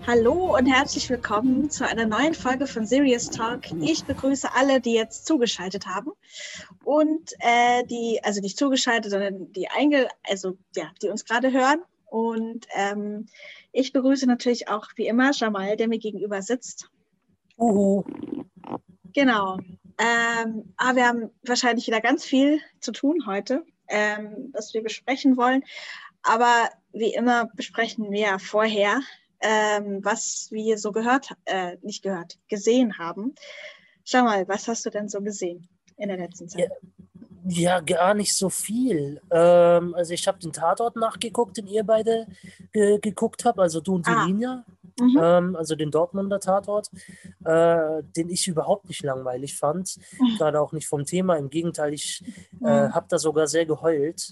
Hallo und herzlich willkommen zu einer neuen Folge von Serious Talk. Ich begrüße alle, die jetzt zugeschaltet haben und also nicht zugeschaltet, sondern die uns gerade hören. Und ich begrüße natürlich auch wie immer Jamal, der mir gegenüber sitzt. Uhu. Genau. Aber wir haben wahrscheinlich wieder ganz viel zu tun heute, was wir besprechen wollen. Aber wie immer besprechen wir ja vorher, was wir so gesehen haben. Schau mal, was hast du denn so gesehen in der letzten Zeit? Ja, gar nicht so viel. Also ich habe den Tatort nachgeguckt, den ihr beide geguckt habt, also du und die Linia, also den Dortmunder Tatort, den ich überhaupt nicht langweilig fand, gerade auch nicht vom Thema. Im Gegenteil, ich habe da sogar sehr geheult.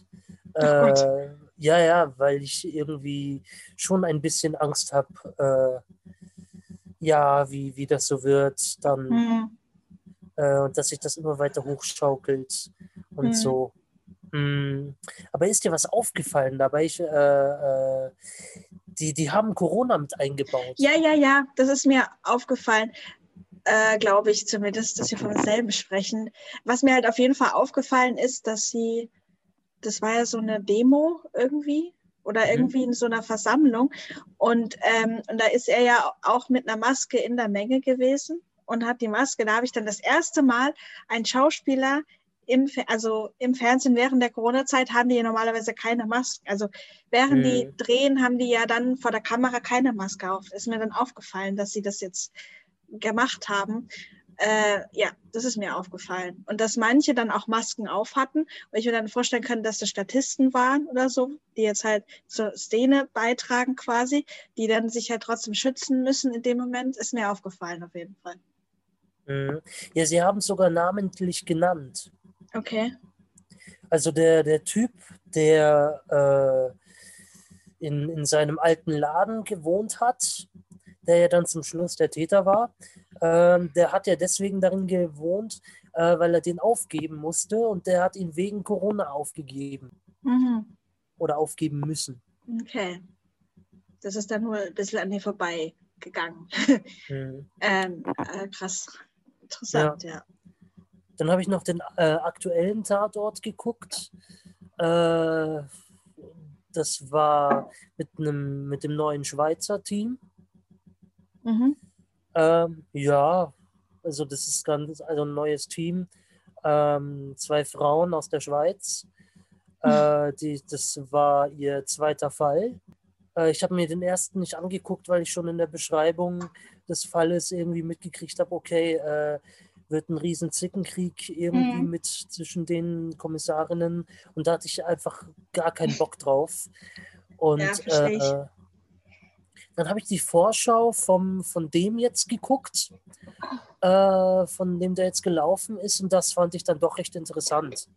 Ja, weil ich irgendwie schon ein bisschen Angst habe, ja, wie das so wird, dann und dass sich das immer weiter hochschaukelt und so. Aber ist dir was aufgefallen dabei? Die haben Corona mit eingebaut. Ja, das ist mir aufgefallen, glaube ich zumindest, dass wir vom selben sprechen. Was mir halt auf jeden Fall aufgefallen ist, das war ja so eine Demo irgendwie oder irgendwie in so einer Versammlung und da ist er ja auch mit einer Maske in der Menge gewesen und hat die Maske, da habe ich dann das erste Mal einen Schauspieler im Fernsehen während der Corona-Zeit haben die ja normalerweise keine Maske. Also während die drehen, haben die ja dann vor der Kamera keine Maske auf. Ist mir dann aufgefallen, dass sie das jetzt gemacht haben. Ja, das ist mir aufgefallen. Und dass manche dann auch Masken auf hatten. Und ich mir dann vorstellen kann, dass das Statisten waren oder so, die jetzt halt zur Szene beitragen quasi, die dann sich halt trotzdem schützen müssen in dem Moment, ist mir aufgefallen auf jeden Fall. Ja, sie haben es sogar namentlich genannt. Okay. Also der Typ, der in seinem alten Laden gewohnt hat, der ja dann zum Schluss der Täter war, der hat ja deswegen darin gewohnt, weil er den aufgeben musste und der hat ihn wegen Corona aufgegeben. Oder aufgeben müssen. Okay. Das ist dann nur ein bisschen an mir vorbeigegangen. Krass. Interessant, ja. Dann habe ich noch den aktuellen Tatort geguckt. Das war mit dem neuen Schweizer Team. Ja, also das ist also ein neues Team. 2 Frauen aus der Schweiz. Das war ihr zweiter Fall. Ich habe mir den ersten nicht angeguckt, weil ich schon in der Beschreibung des Falles irgendwie mitgekriegt habe, okay, wird ein riesen Zickenkrieg irgendwie mit zwischen den Kommissarinnen und da hatte ich einfach gar keinen Bock drauf. Und verstehe ich. dann habe ich die Vorschau von dem jetzt geguckt, von dem der jetzt gelaufen ist und das fand ich dann doch recht interessant.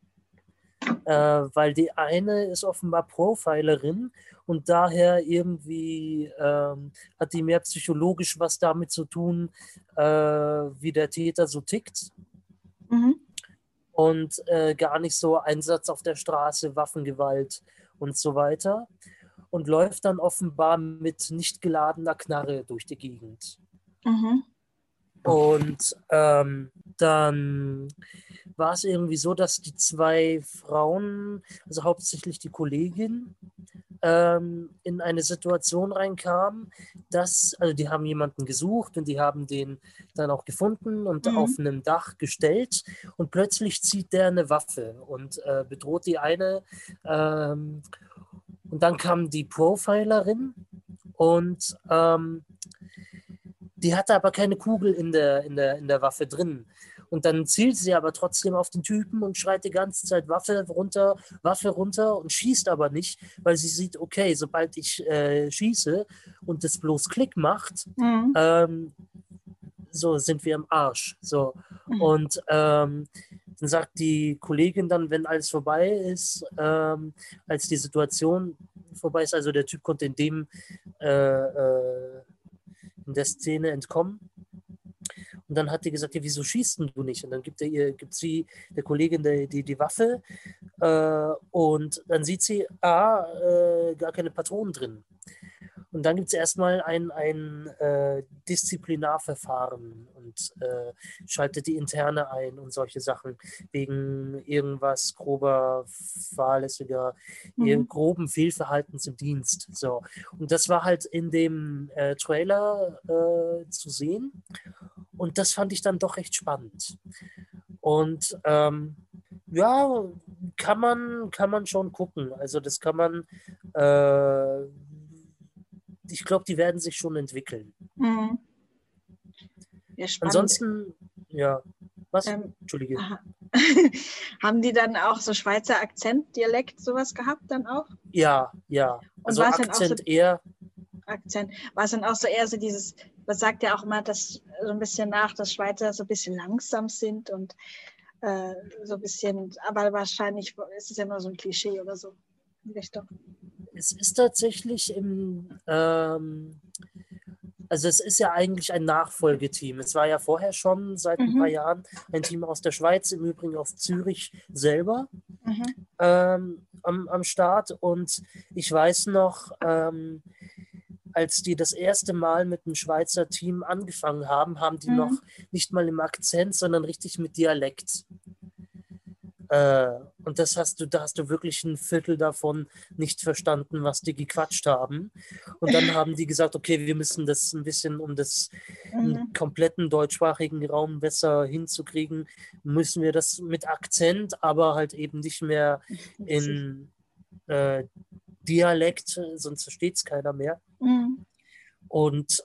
Weil die eine ist offenbar Profilerin und daher irgendwie hat die mehr psychologisch was damit zu tun, wie der Täter so tickt. Und gar nicht so Einsatz auf der Straße, Waffengewalt und so weiter. Und läuft dann offenbar mit nicht geladener Knarre durch die Gegend. Und dann war es irgendwie so, dass die 2 Frauen, also hauptsächlich die Kollegin, in eine Situation reinkamen, also die haben jemanden gesucht und die haben den dann auch gefunden und auf einem Dach gestellt und plötzlich zieht der eine Waffe und bedroht die eine. Und dann kam die Profilerin und die hatte aber keine Kugel in der Waffe drin. Und dann zielt sie aber trotzdem auf den Typen und schreit die ganze Zeit Waffe runter und schießt aber nicht, weil sie sieht, okay, sobald ich schieße und das bloß Klick macht, so sind wir im Arsch. So. Und dann sagt die Kollegin dann, wenn alles vorbei ist, als die Situation vorbei ist, also der Typ konnte in der Szene entkommen. Und dann hat die gesagt, ja, wieso schießt denn du nicht? Und dann gibt sie der Kollegin die Waffe und dann sieht sie, gar keine Patronen drin. Und dann gibt es erstmal ein Disziplinarverfahren und schaltet die Interne ein und solche Sachen wegen irgendwas grober, fahrlässiger, groben Fehlverhaltens im Dienst. So. Und das war halt in dem Trailer zu sehen und das fand ich dann doch recht spannend. Und ja, kann man schon gucken. Also das kann man, ich glaube, die werden sich schon entwickeln. Mhm. Ja, spannend. Ansonsten, ja, was? Entschuldige. Haben die dann auch so Schweizer Akzent, Dialekt, sowas gehabt dann auch? Ja. Und Also war es Akzent dann auch so, eher. Akzent, war es dann auch so eher so dieses, man sagt ja auch immer, dass so ein bisschen nach, dass Schweizer so ein bisschen langsam sind und so ein bisschen, aber wahrscheinlich ist es ja nur so ein Klischee oder so in Richtung. Es ist tatsächlich also es ist ja eigentlich ein Nachfolgeteam. Es war ja vorher schon seit ein paar Jahren ein Team aus der Schweiz, im Übrigen aus Zürich selber am Start. Und ich weiß noch, als die das erste Mal mit dem Schweizer Team angefangen haben, haben die noch nicht mal im Akzent, sondern richtig mit Dialekt. Und da hast du wirklich ein Viertel davon nicht verstanden, was die gequatscht haben. Und dann haben die gesagt, okay, wir müssen das ein bisschen, um das im kompletten deutschsprachigen Raum besser hinzukriegen, müssen wir das mit Akzent, aber halt eben nicht mehr in Dialekt, sonst versteht es keiner mehr. Und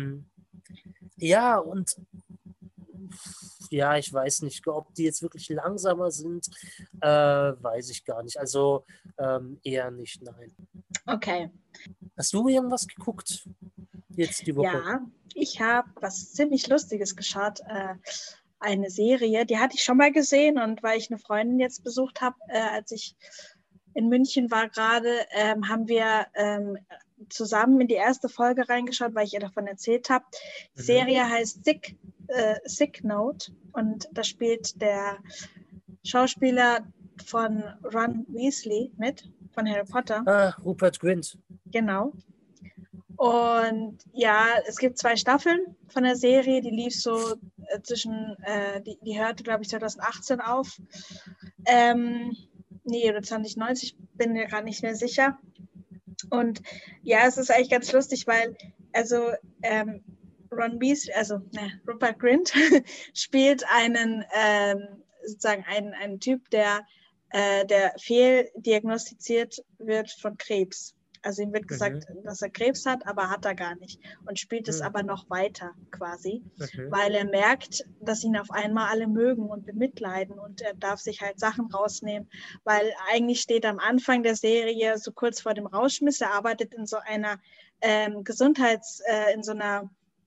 ja, ich weiß nicht, ob die jetzt wirklich langsamer sind, weiß ich gar nicht. Also eher nicht, nein. Okay. Hast du irgendwas geguckt jetzt die Woche? Ja, ich habe was ziemlich Lustiges geschaut. Eine Serie, die hatte ich schon mal gesehen und weil ich eine Freundin jetzt besucht habe, als ich in München war gerade, haben wir zusammen in die erste Folge reingeschaut, weil ich ihr davon erzählt habe. Die Serie heißt Sick Note und da spielt der Schauspieler von Ron Weasley mit, von Harry Potter. Rupert Grint. Genau. Und ja, es gibt 2 Staffeln von der Serie, die lief so zwischen, die hörte, glaube ich, 2018 auf. Nee, oder 2090, bin mir gerade nicht mehr sicher. Und ja, es ist eigentlich ganz lustig, weil Ron Weasley, Rupert Grint spielt einen sozusagen einen Typ, der fehldiagnostiziert wird von Krebs. Also ihm wird gesagt, dass er Krebs hat, aber hat er gar nicht. Und spielt es aber noch weiter quasi, weil er merkt, dass ihn auf einmal alle mögen und bemitleiden und er darf sich halt Sachen rausnehmen, weil eigentlich steht am Anfang der Serie so kurz vor dem Rauschmiss, er arbeitet in so einer in so einer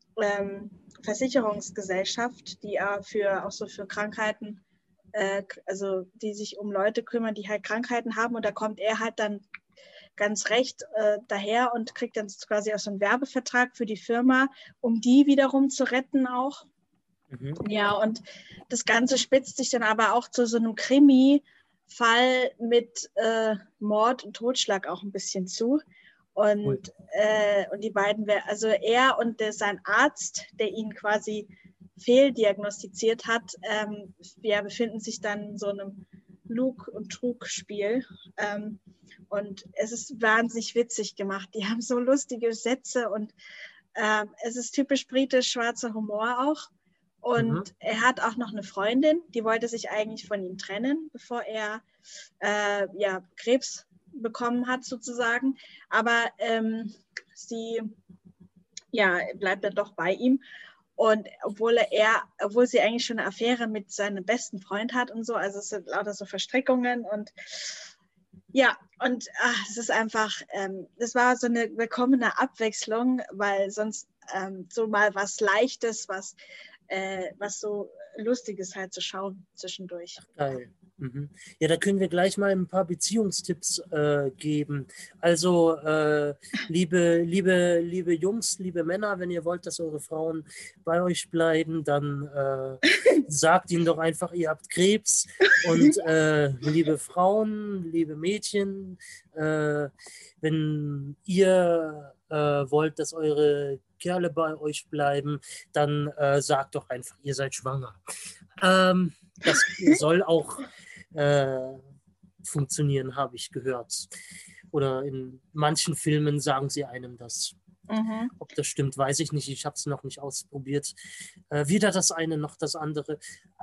Versicherungsgesellschaft, die auch für Krankheiten, also die sich um Leute kümmern, die halt Krankheiten haben und da kommt er halt dann ganz recht daher und kriegt dann quasi auch so einen Werbevertrag für die Firma, um die wiederum zu retten auch. Ja, und das Ganze spitzt sich dann aber auch zu so einem Krimi-Fall mit Mord und Totschlag auch ein bisschen zu. Und die beiden, also er und sein Arzt, der ihn quasi fehldiagnostiziert hat, befinden sich dann in so einem Lug- und Trug-Spiel. Und es ist wahnsinnig witzig gemacht. Die haben so lustige Sätze und es ist typisch britisch schwarzer Humor auch. Und er hat auch noch eine Freundin, die wollte sich eigentlich von ihm trennen, bevor er Krebs bekommen hat sozusagen. Aber sie bleibt dann doch bei ihm. Und obwohl sie eigentlich schon eine Affäre mit seinem besten Freund hat und so, also es sind lauter so Verstrickungen und ja, und es ist einfach, das war so eine willkommene Abwechslung, weil sonst so mal was Leichtes, was so Lustiges halt zu schauen zwischendurch. Geil. Ja, da können wir gleich mal ein paar Beziehungstipps geben. Also, liebe Jungs, liebe Männer, wenn ihr wollt, dass eure Frauen bei euch bleiben, dann sagt ihnen doch einfach, ihr habt Krebs. Und liebe Frauen, liebe Mädchen, wenn ihr wollt, dass eure Kerle bei euch bleiben, dann sagt doch einfach, ihr seid schwanger. Das soll auch funktionieren, habe ich gehört. Oder in manchen Filmen sagen sie einem das. Mhm. Ob das stimmt, weiß ich nicht. Ich habe es noch nicht ausprobiert. Weder das eine noch das andere.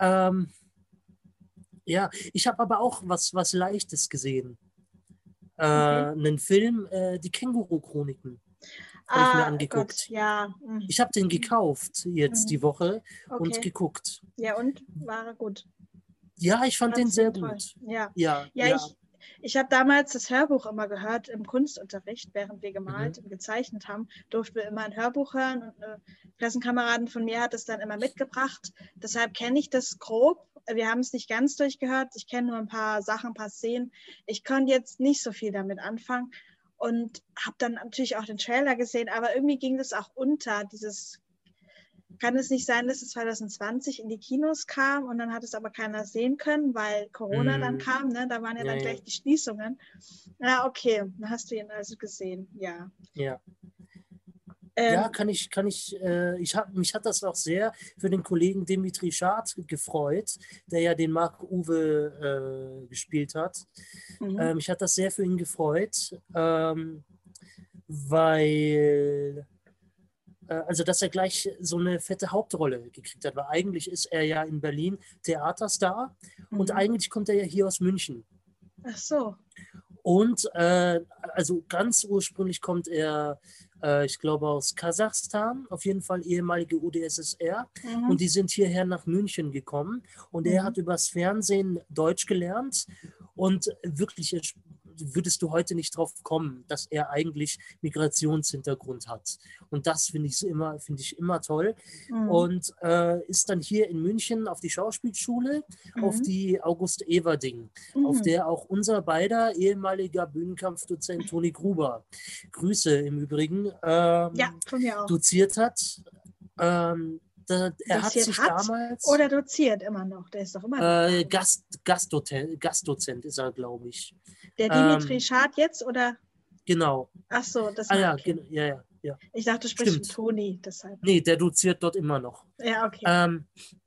Ja, ich habe aber auch was Leichtes gesehen. Okay. Einen Film, die Känguru-Chroniken, habe ich mir Gott, angeguckt. ja. Ich habe den gekauft jetzt die Woche und Okay. geguckt. Ja, und? War er gut? Ja, ich fand den Fandst du sehr ihn toll? gut. Ja. Ja, Ja, ja. ich habe damals das Hörbuch immer gehört im Kunstunterricht, während wir gemalt Mhm. und gezeichnet haben, durften wir immer ein Hörbuch hören und eine Klassenkameradin von mir hat es dann immer mitgebracht. Deshalb kenne ich das grob. Wir haben es nicht ganz durchgehört. Ich kenne nur ein paar Sachen, ein paar Szenen. Ich konnte jetzt nicht so viel damit anfangen und habe dann natürlich auch den Trailer gesehen, aber irgendwie ging das auch unter, kann es nicht sein, dass es 2020 in die Kinos kam und dann hat es aber keiner sehen können, weil Corona dann kam, ne? Da waren ja Ja, dann ja, gleich die Schließungen. Ja, okay, dann hast du ihn also gesehen, ja. ja. Ja, Ähm, mich hat das auch sehr für den Kollegen Dimitri Schad gefreut, der ja den Marc Uwe gespielt hat. mhm. Mich hat das sehr für ihn gefreut, weil also dass er gleich so eine fette Hauptrolle gekriegt hat, weil eigentlich ist er ja in Berlin Theaterstar und Mhm. eigentlich kommt er ja hier aus München. Ach so. Und also ganz ursprünglich kommt er, ich glaube, aus Kasachstan, auf jeden Fall ehemalige UdSSR. Mhm. Und die sind hierher nach München gekommen. Und er Mhm. hat übers Fernsehen Deutsch gelernt. Und wirklich würdest du heute nicht drauf kommen, dass er eigentlich Migrationshintergrund hat. Und das finde ich immer toll. Mhm. Und ist dann hier in München auf die Schauspielschule, auf Mhm. die August Everding, auf Mhm. der auch unser beider ehemaliger Bühnenkampfdozent Toni Gruber, Grüße im Übrigen, Ja, von mir auch. doziert hat. Er hat Doziert sich hat damals oder doziert immer noch? Der ist doch immer noch da, oder? Gastdozent ist er, glaube ich. Der Dimitri Ähm, Schad jetzt, oder? genau. Ach so, das Ah ja, okay. ja, ja, ja. Ich dachte, du sprichst von Stimmt. Toni, deshalb. Nee, der doziert dort immer noch. Ja, okay. Ähm,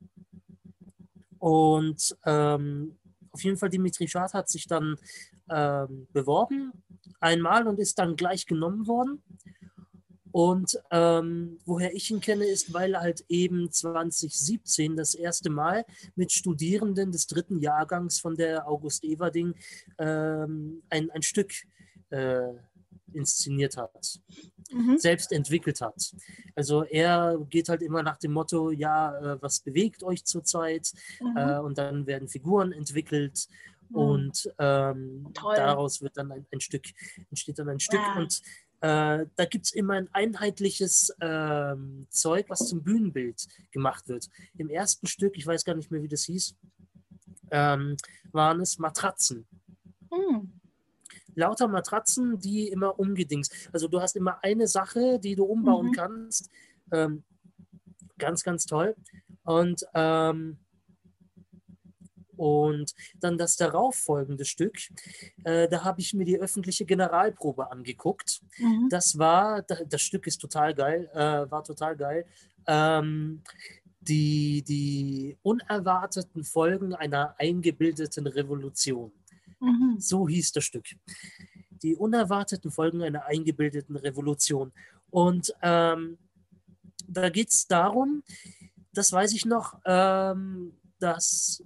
und auf jeden Fall, Dimitri Schad hat sich dann beworben einmal und ist dann gleich genommen worden. Und woher ich ihn kenne, ist, weil er halt eben 2017 das erste Mal mit Studierenden des 3. Jahrgangs von der August Everding ein Stück äh, inszeniert hat, Mhm. selbst entwickelt hat. Also er geht halt immer nach dem Motto, ja, was bewegt euch zurzeit? Mhm. Und dann werden Figuren entwickelt Mhm. und Toll. daraus wird dann entsteht dann ein Stück. Ja. Und da gibt es immer ein einheitliches Zeug, was zum Bühnenbild gemacht wird. Im ersten Stück, ich weiß gar nicht mehr, wie das hieß, waren es Matratzen. Mhm. Lauter Matratzen, die immer umgedingst. Also du hast immer eine Sache, die du umbauen Mhm. kannst. Ganz, ganz toll. Und dann das darauffolgende Stück, da habe ich mir die öffentliche Generalprobe angeguckt. Mhm. Das Stück ist total geil, war total geil. Die unerwarteten Folgen einer eingebildeten Revolution. Mhm. So hieß das Stück. Die unerwarteten Folgen einer eingebildeten Revolution. Und da geht es darum, das weiß ich noch, dass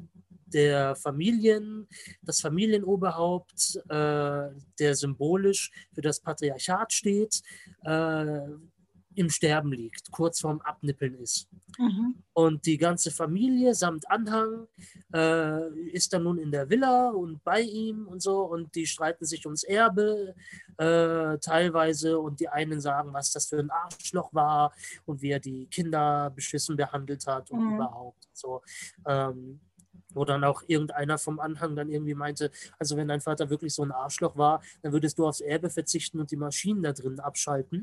das Familienoberhaupt, der symbolisch für das Patriarchat steht, im Sterben liegt, kurz vorm Abnippeln ist. Mhm. Und die ganze Familie samt Anhang ist dann nun in der Villa und bei ihm und so und die streiten sich ums Erbe teilweise und die einen sagen, was das für ein Arschloch war und wie er die Kinder beschissen behandelt hat und Mhm. überhaupt so. Wo dann auch irgendeiner vom Anhang dann irgendwie meinte, also wenn dein Vater wirklich so ein Arschloch war, dann würdest du aufs Erbe verzichten und die Maschinen da drin abschalten.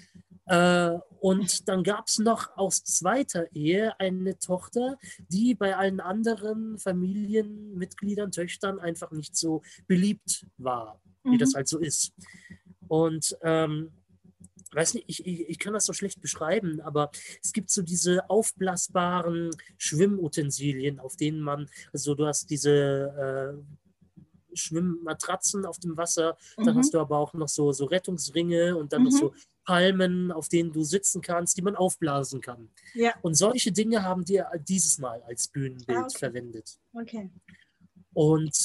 Und dann gab es noch aus zweiter Ehe eine Tochter, die bei allen anderen Familienmitgliedern, Töchtern einfach nicht so beliebt war, wie das Mhm. halt so ist. Und weiß nicht, ich kann das so schlecht beschreiben, aber es gibt so diese aufblasbaren Schwimmutensilien, auf denen man, also du hast diese Schwimmmatratzen auf dem Wasser, dann hast Mhm. du aber auch noch so Rettungsringe und dann noch Mhm. so Palmen, auf denen du sitzen kannst, die man aufblasen kann. Ja. Und solche Dinge haben die dieses Mal als Ah, Bühnenbild okay. verwendet. Okay. Und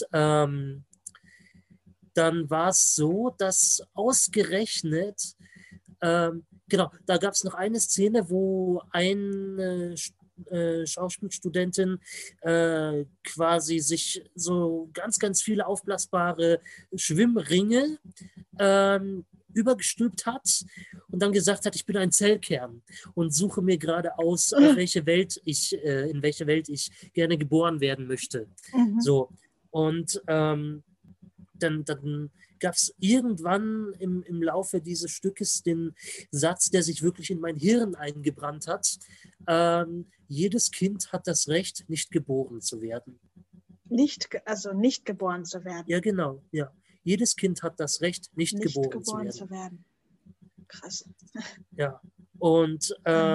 dann war es so, dass ausgerechnet, genau, da gab es noch eine Szene, wo eine Schauspielstudentin quasi sich so ganz, ganz viele aufblasbare Schwimmringe übergestülpt hat und dann gesagt hat, ich bin ein Zellkern und suche mir gerade aus, auf welche Welt in welche Welt ich gerne geboren werden möchte. Mhm. So. Und dann gab es irgendwann im Laufe dieses Stückes den Satz, der sich wirklich in mein Hirn eingebrannt hat. Jedes Kind hat das Recht, nicht geboren zu werden. Also nicht geboren zu werden. Ja, genau, ja. Jedes Kind hat das Recht, nicht Nicht geboren zu geboren werden. zu werden. Krass. Ja. Und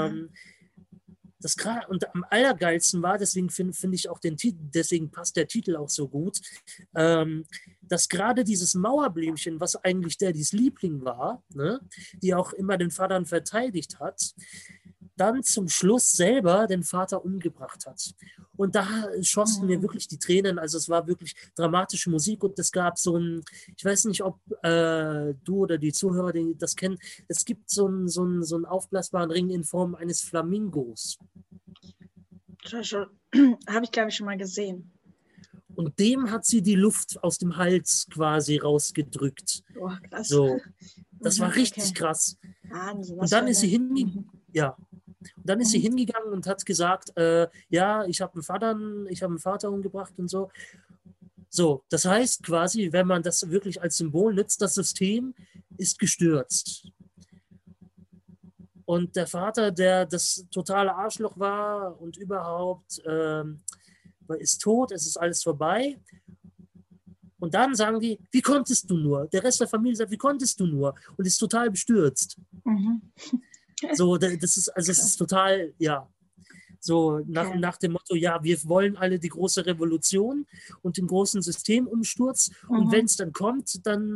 und am allergeilsten war, deswegen finde ich auch den Titel, deswegen passt der Titel auch so gut, dass gerade dieses Mauerblümchen, was eigentlich Daddys Liebling war, ne, die auch immer den Vater verteidigt hat, dann zum Schluss selber den Vater umgebracht hat. Und da schossen mir wirklich die Tränen, also es war wirklich dramatische Musik und es gab so ein, ich weiß nicht, ob du oder die Zuhörer das kennen, es gibt so einen aufblasbaren Ring in Form eines Flamingos. Habe ich, glaube ich, schon mal gesehen. Und dem hat sie die Luft aus dem Hals quasi rausgedrückt. Oh, krass. So, das war richtig Okay. krass. Wahnsinn, Und dann ist sie hingegangen, ja. Und dann ist sie Mhm. hingegangen und hat gesagt, ja, ich habe einen Vater umgebracht und so. So, das heißt quasi, wenn man das wirklich als Symbol nutzt, das System ist gestürzt. Und der Vater, der das totale Arschloch war und überhaupt ist tot, es ist alles vorbei. Und dann sagen die, wie konntest du nur? Der Rest der Familie sagt, wie konntest du nur? Und ist total bestürzt. Mhm. So, das ist total, ja. So Okay. nach dem Motto, ja, wir wollen alle die große Revolution und den großen Systemumsturz. Und wenn es dann kommt, dann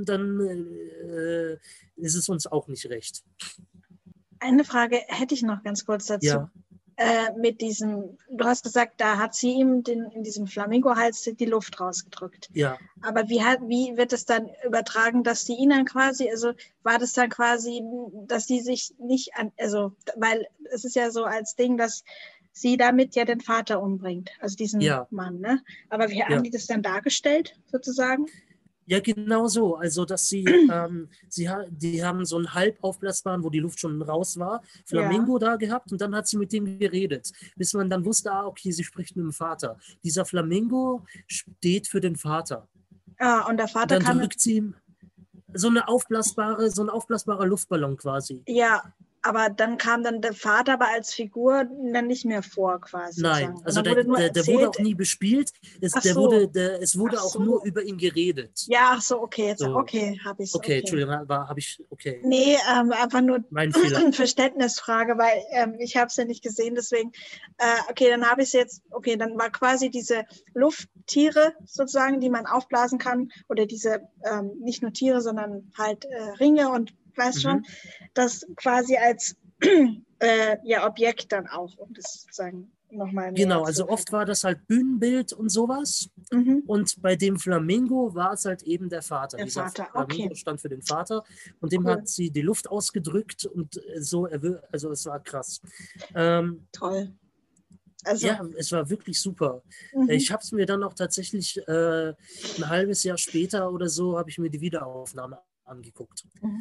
ist es uns auch nicht recht. Eine Frage hätte ich noch ganz kurz dazu. Ja. Mit diesem, du hast gesagt, da hat sie ihm in diesem Flamingo-Hals die Luft rausgedrückt. Ja. Aber wie wird es dann übertragen, dass sie ihn dann quasi, also war das dann quasi, dass sie sich nicht weil es ist ja so als Ding, dass sie damit ja den Vater umbringt, also diesen Mann, ne? Aber wie haben die das dann dargestellt, sozusagen? Ja, genau so. Also, dass die haben so einen halb aufblasbaren, wo die Luft schon raus war, Flamingo da gehabt und dann hat sie mit dem geredet, bis man dann wusste, okay, sie spricht mit dem Vater. Dieser Flamingo steht für den Vater. Ah, und der Vater und dann drückt sie ihm so ein aufblasbarer Luftballon quasi. Ja, aber dann kam dann der Vater aber als Figur dann nicht mehr vor quasi. Nein, also der wurde auch nie bespielt. Es wurde auch nur über ihn geredet. Ja, ach so, okay, jetzt, so. Okay, habe ich es. Okay, Entschuldigung, okay. Nee, einfach nur mein Fehler. Eine Verständnisfrage, weil ich habe es ja nicht gesehen, deswegen, okay, dann habe ich es jetzt, okay, dann war quasi diese Lufttiere sozusagen, die man aufblasen kann, oder diese, nicht nur Tiere, sondern halt Ringe und weißt schon, das quasi als Objekt dann auch, um das sozusagen nochmal mehr Genau, also oft war das halt Bühnenbild und sowas. Und bei dem Flamingo war es halt eben der Vater. Dieser Flamingo stand für den Vater und dem hat sie die Luft ausgedrückt und so, also es war krass. Toll. Also, ja, es war wirklich super. Ich habe es mir dann auch tatsächlich ein halbes Jahr später oder so, habe ich mir die Wiederaufnahme angeguckt.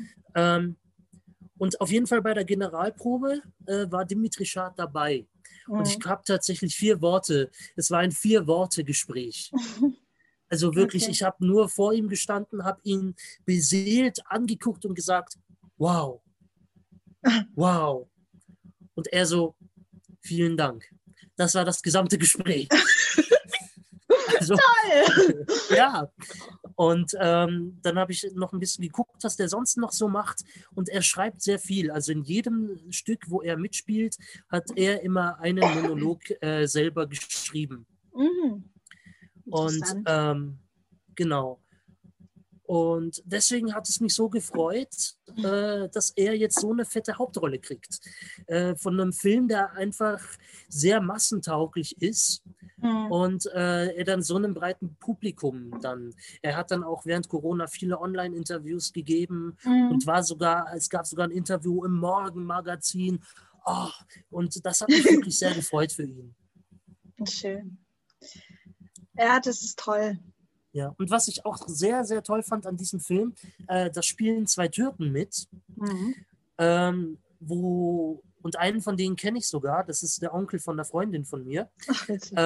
Und auf jeden Fall bei der Generalprobe war Dimitri Schad dabei. Und ich habe tatsächlich 4 Worte. Es war ein 4-Worte-Gespräch. Also wirklich, ich habe nur vor ihm gestanden, habe ihn beseelt angeguckt und gesagt, wow, wow. Und er so, vielen Dank. Das war das gesamte Gespräch. Also, toll! Ja. Und dann habe ich noch ein bisschen geguckt, was der sonst noch so macht. Und er schreibt sehr viel. Also in jedem Stück, wo er mitspielt, hat er immer einen Monolog selber geschrieben. Mhm. Und Interessant. genau. Und deswegen hat es mich so gefreut, dass er jetzt so eine fette Hauptrolle kriegt. Von einem Film, der einfach sehr massentauglich ist Mhm. und er dann so einem breiten Publikum dann. Er hat dann auch während Corona viele Online-Interviews gegeben und Mhm. es gab sogar ein Interview im Morgenmagazin. Oh, und das hat mich wirklich sehr gefreut für ihn. Schön. Ja, das ist toll. Ja, und was ich auch sehr, sehr toll fand an diesem Film, da spielen 2 Türken mit, Mhm. und einen von denen kenne ich sogar, das ist der Onkel von einer Freundin von mir. Ach, witzig.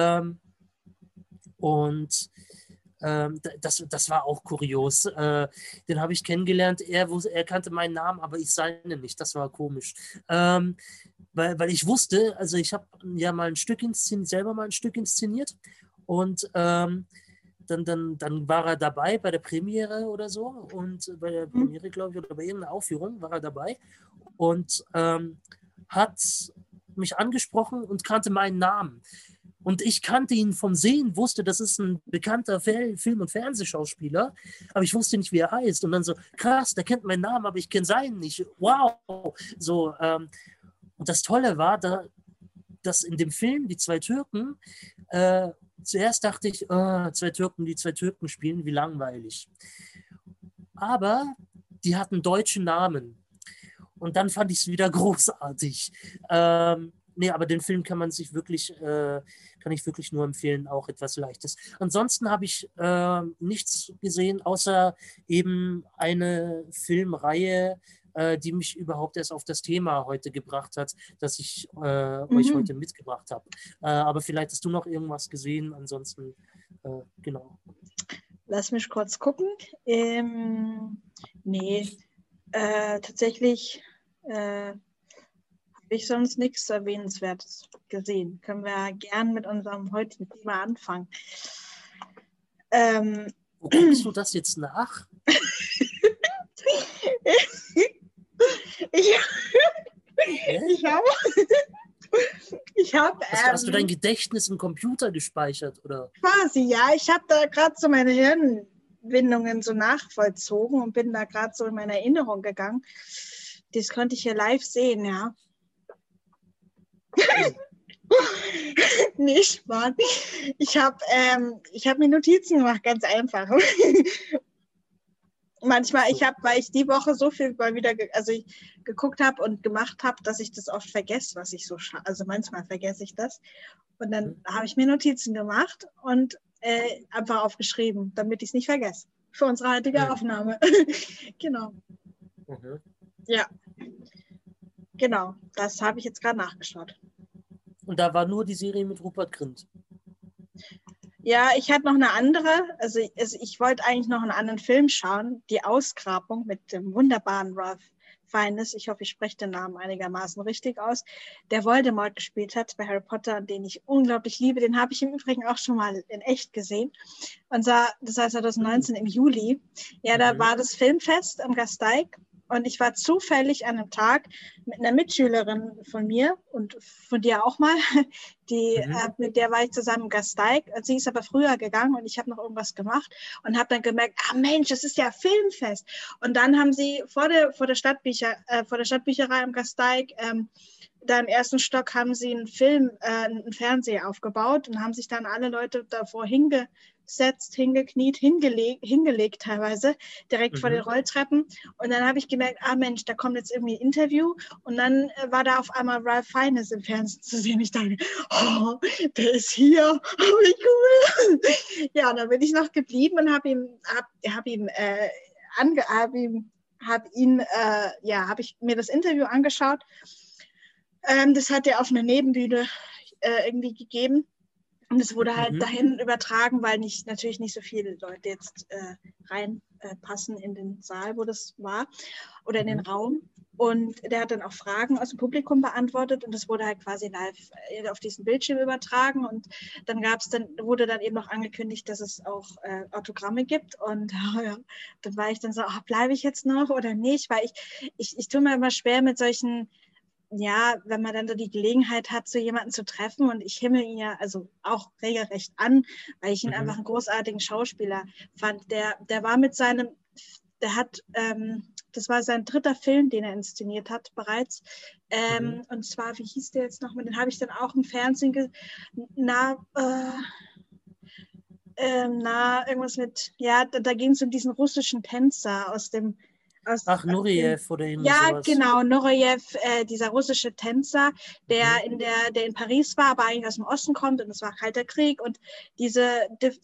Und das war auch kurios. Den habe ich kennengelernt, er kannte meinen Namen, aber ich seinen nicht, das war komisch. Weil ich wusste, also ich habe ja mal ein Stück selber mal ein Stück inszeniert und dann war er dabei bei der Premiere oder so und bei der Mhm. Premiere, glaube ich, oder bei irgendeiner Aufführung war er dabei und hat mich angesprochen und kannte meinen Namen. Und ich kannte ihn vom Sehen, wusste, das ist ein bekannter Film- und Fernsehschauspieler, aber ich wusste nicht, wie er heißt. Und dann so, krass, der kennt meinen Namen, aber ich kenne seinen nicht. Wow! So, und das Tolle war, dass in dem Film die 2 Türken, zuerst dachte ich, 2 Türken, die 2 Türken spielen, wie langweilig. Aber die hatten deutsche Namen. Und dann fand ich es wieder großartig. Nee, aber den Film kann ich wirklich nur empfehlen, auch etwas Leichtes. Ansonsten habe ich nichts gesehen, außer eben eine Filmreihe, die mich überhaupt erst auf das Thema heute gebracht hat, das ich euch Mhm. heute mitgebracht habe. Aber vielleicht hast du noch irgendwas gesehen, ansonsten genau. Lass mich kurz gucken. Nee, tatsächlich habe ich sonst nichts Erwähnenswertes gesehen. Können wir gern mit unserem heutigen Thema anfangen. Wo guckst du das jetzt nach? ich Hä? ich habe Hast du dein Gedächtnis im Computer gespeichert, oder? quasi, ja, ich habe da gerade so meine Hirnwindungen so nachvollzogen und bin da gerade so in meine Erinnerung gegangen. Das konnte ich hier live sehen, ja. Cool. Nee, Mann. Ich hab mir Notizen gemacht, ganz einfach. Manchmal, So. weil ich die Woche so viel mal wieder geguckt habe und gemacht habe, dass ich das oft vergesse, was ich so schaue. Also manchmal vergesse ich das. Und dann habe ich mir Notizen gemacht und einfach aufgeschrieben, damit ich es nicht vergesse. Für unsere heutige Aufnahme. Genau. Mhm. Ja, genau. Das habe ich jetzt gerade nachgeschaut. Und da war nur die Serie mit Rupert Grint. Ja, ich hatte noch eine andere. Also ich wollte eigentlich noch einen anderen Film schauen. Die Ausgrabung mit dem wunderbaren Ralph Fiennes. Ich hoffe, ich spreche den Namen einigermaßen richtig aus. Der Voldemort gespielt hat bei Harry Potter, den ich unglaublich liebe. Den habe ich im Übrigen auch schon mal in echt gesehen. Und das war 2019 im Juli. Ja, da war das Filmfest am Gasteig. Und ich war zufällig an einem Tag mit einer Mitschülerin von mir und von dir auch mal, mit der war ich zusammen im Gasteig. Sie ist aber früher gegangen und ich habe noch irgendwas gemacht und habe dann gemerkt, Mensch, das ist ja Filmfest. Und dann haben sie vor der Stadtbücherei am Gasteig, da im ersten Stock haben sie einen Fernseher aufgebaut und haben sich dann alle Leute davor hingesetzt, hingekniet, hingelegt teilweise, direkt vor den Rolltreppen. Und dann habe ich gemerkt, Mensch, da kommt jetzt irgendwie ein Interview. Und dann war da auf einmal Ralph Fiennes im Fernsehen zu sehen. Ich dachte, der ist hier, wie cool. Ja, und dann bin ich noch geblieben und habe ich mir das Interview angeschaut. Das hat er auf einer Nebenbühne irgendwie gegeben. Und es wurde halt dahin übertragen, weil natürlich nicht so viele Leute jetzt reinpassen in den Saal, wo das war, oder in den Raum. Und der hat dann auch Fragen aus dem Publikum beantwortet und das wurde halt quasi live auf diesen Bildschirm übertragen. Und dann wurde dann eben noch angekündigt, dass es auch Autogramme gibt. Und ja, dann war ich dann so, bleibe ich jetzt noch oder nicht? Weil ich tue mir immer schwer mit solchen, ja, wenn man dann so die Gelegenheit hat, so jemanden zu treffen, und ich himmel ihn ja also auch regelrecht an, weil ich ihn einfach einen großartigen Schauspieler fand. Der war mit seinem, der hat, das war sein 3. Film, den er inszeniert hat bereits. Und zwar, wie hieß der jetzt nochmal? Den habe ich dann auch im Fernsehen irgendwas mit, ja, da ging es um diesen russischen Tänzer Nureyev oder irgendwie ja, sowas. genau, Nureyev, dieser russische Tänzer, der in Paris war, aber eigentlich aus dem Osten kommt, und es war Kalter Krieg, und diese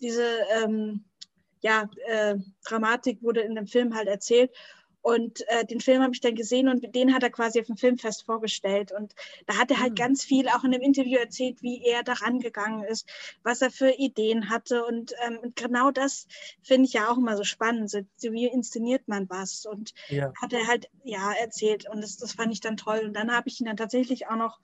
Dramatik wurde in dem Film halt erzählt. Und den Film habe ich dann gesehen und den hat er quasi auf dem Filmfest vorgestellt. Und da hat er halt ganz viel auch in dem Interview erzählt, wie er daran gegangen ist, was er für Ideen hatte. Und genau das finde ich ja auch immer so spannend. So, wie inszeniert man was? Und hat er halt erzählt. Und das fand ich dann toll. Und dann habe ich ihn dann tatsächlich auch noch,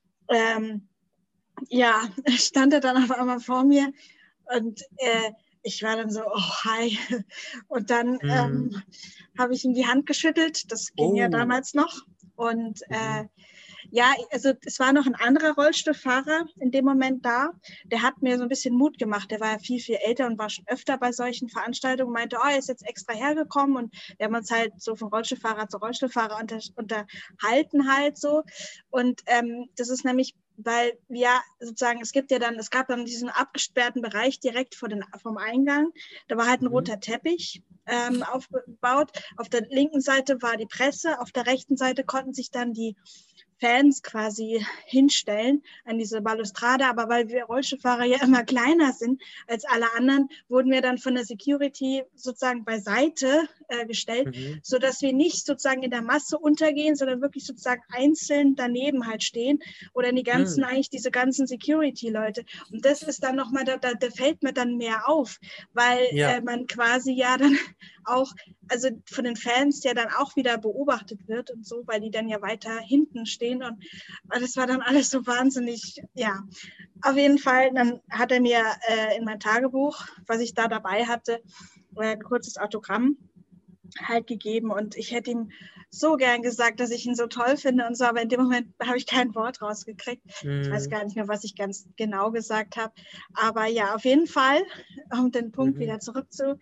stand er dann auf einmal vor mir und ich war dann so, hi. Und dann habe ich ihm die Hand geschüttelt. Das ging ja damals noch. Und also es war noch ein anderer Rollstuhlfahrer in dem Moment da. Der hat mir so ein bisschen Mut gemacht. Der war ja viel, viel älter und war schon öfter bei solchen Veranstaltungen. Meinte, er ist jetzt extra hergekommen. Und wir haben uns halt so von Rollstuhlfahrer zu Rollstuhlfahrer unterhalten halt so. Und das ist nämlich, weil sozusagen, es gab dann diesen abgesperrten Bereich direkt vom Eingang. Da war halt ein roter Teppich aufgebaut. Auf der linken Seite war die Presse, auf der rechten Seite konnten sich dann die Fans quasi hinstellen an diese Balustrade, aber weil wir Rollstuhlfahrer ja immer kleiner sind als alle anderen, wurden wir dann von der Security sozusagen beiseite gestellt, sodass wir nicht sozusagen in der Masse untergehen, sondern wirklich sozusagen einzeln daneben halt stehen oder diese ganzen Security-Leute. Und das ist dann nochmal, da fällt mir dann mehr auf, weil man quasi ja dann auch, also von den Fans ja dann auch wieder beobachtet wird und so, weil die dann ja weiter hinten stehen. Und das war dann alles so wahnsinnig, auf jeden Fall. Dann hat er mir in mein Tagebuch, was ich da dabei hatte, ein kurzes Autogramm halt gegeben, und ich hätte ihm so gern gesagt, dass ich ihn so toll finde und so, aber in dem Moment habe ich kein Wort rausgekriegt. Ich weiß gar nicht mehr, was ich ganz genau gesagt habe, aber ja, auf jeden Fall, um den Punkt wieder zurückzuschlagen,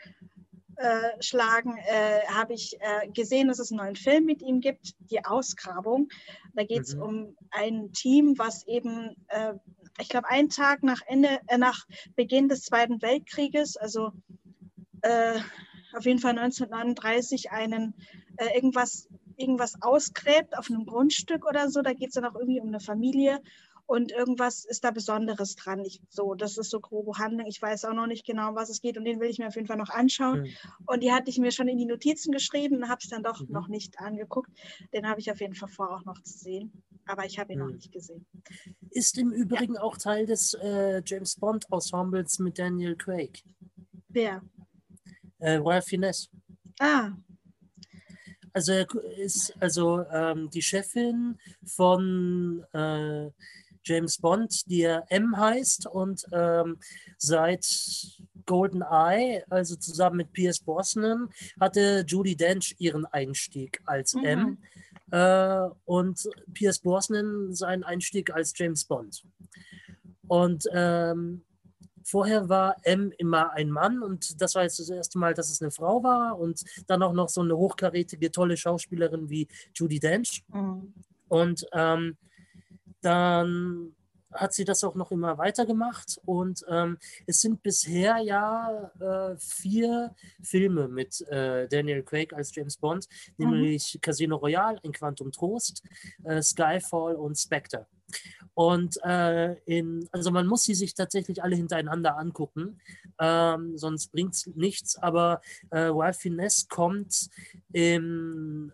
habe ich gesehen, dass es einen neuen Film mit ihm gibt, Die Ausgrabung. Da geht es um ein Team, was eben, ich glaube, einen Tag nach Beginn des Zweiten Weltkrieges, also auf jeden Fall 1939, irgendwas ausgräbt auf einem Grundstück oder so. Da geht es dann auch irgendwie um eine Familie und irgendwas ist da Besonderes dran. Das ist so grobe Handlung. Ich weiß auch noch nicht genau, um was es geht, und den will ich mir auf jeden Fall noch anschauen. Und die hatte ich mir schon in die Notizen geschrieben und habe es dann doch noch nicht angeguckt. Den habe ich auf jeden Fall vor, auch noch zu sehen. Aber ich habe ihn noch nicht gesehen. Ist im Übrigen auch Teil des James Bond Ensembles mit Daniel Craig. Wer? Ralph Fiennes. Also er ist die Chefin von James Bond, die ja M heißt, und seit GoldenEye, also zusammen mit Pierce Brosnan, hatte Judi Dench ihren Einstieg als M und Pierce Brosnan seinen Einstieg als James Bond. Und vorher war M immer ein Mann, und das war jetzt das erste Mal, dass es eine Frau war, und dann auch noch so eine hochkarätige, tolle Schauspielerin wie Judi Dench. Und dann hat sie das auch noch immer weitergemacht, und es sind bisher 4 Filme mit Daniel Craig als James Bond, nämlich Casino Royale, Ein Quantum Trost, Skyfall und Spectre. Und also man muss sie sich tatsächlich alle hintereinander angucken, sonst bringt es nichts, aber Ralph Fiennes kommt im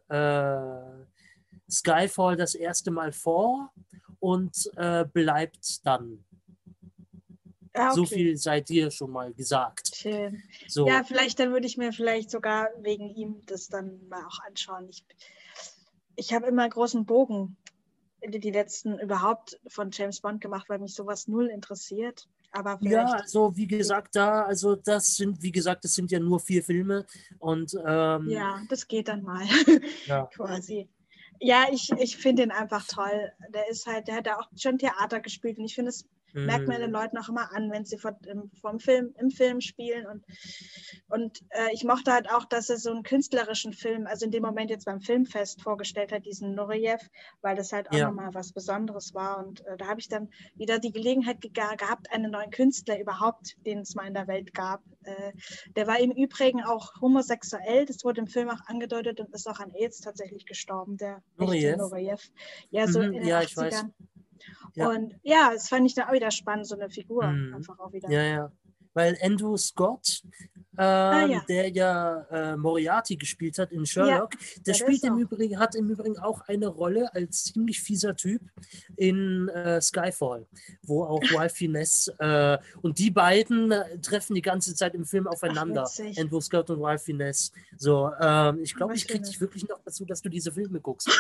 Skyfall das erste Mal vor und bleibt dann. Okay. So viel sei dir schon mal gesagt. Schön. So. Ja, dann würde ich mir vielleicht sogar wegen ihm das dann mal auch anschauen. ich habe immer großen Bogen die letzten überhaupt von James Bond gemacht, weil mich sowas null interessiert. Aber Ja, vielleicht. also wie gesagt, das sind ja nur 4 Filme und Ja, das geht dann mal ja. quasi. Ja, ich finde ihn einfach toll. Der hat ja auch schon Theater gespielt und ich finde, es merkt man den Mhm. Leuten auch immer an, wenn sie im Film spielen. Und ich mochte halt auch, dass er so einen künstlerischen Film, also in dem Moment jetzt beim Filmfest vorgestellt hat, diesen Nureyev, weil das halt auch Ja, nochmal was Besonderes war. Und da habe ich dann wieder die Gelegenheit gehabt, einen neuen Künstler überhaupt, den es mal in der Welt gab. Der war im Übrigen auch homosexuell, das wurde im Film auch angedeutet und ist auch an AIDS tatsächlich gestorben, der echte Nureyev. Nureyev. Ja, so Mhm. in den Ja, ich weiß. 80ern. Ja. Und ja, das fand ich dann auch wieder spannend, so eine Figur Mhm. einfach auch wieder. Ja, ja. Weil Andrew Scott, Ah ja, der ja Moriarty gespielt hat in ja, Sherlock, ja, der ist auch. hat im Übrigen auch eine Rolle als ziemlich fieser Typ in Skyfall, wo auch Ralph Fiennes und die beiden treffen die ganze Zeit im Film Ach, aufeinander. witzig. Andrew Scott und Ralph Fiennes. So, ich glaube, Was ich kriege dich Schönes. wirklich noch dazu, dass du diese Filme guckst.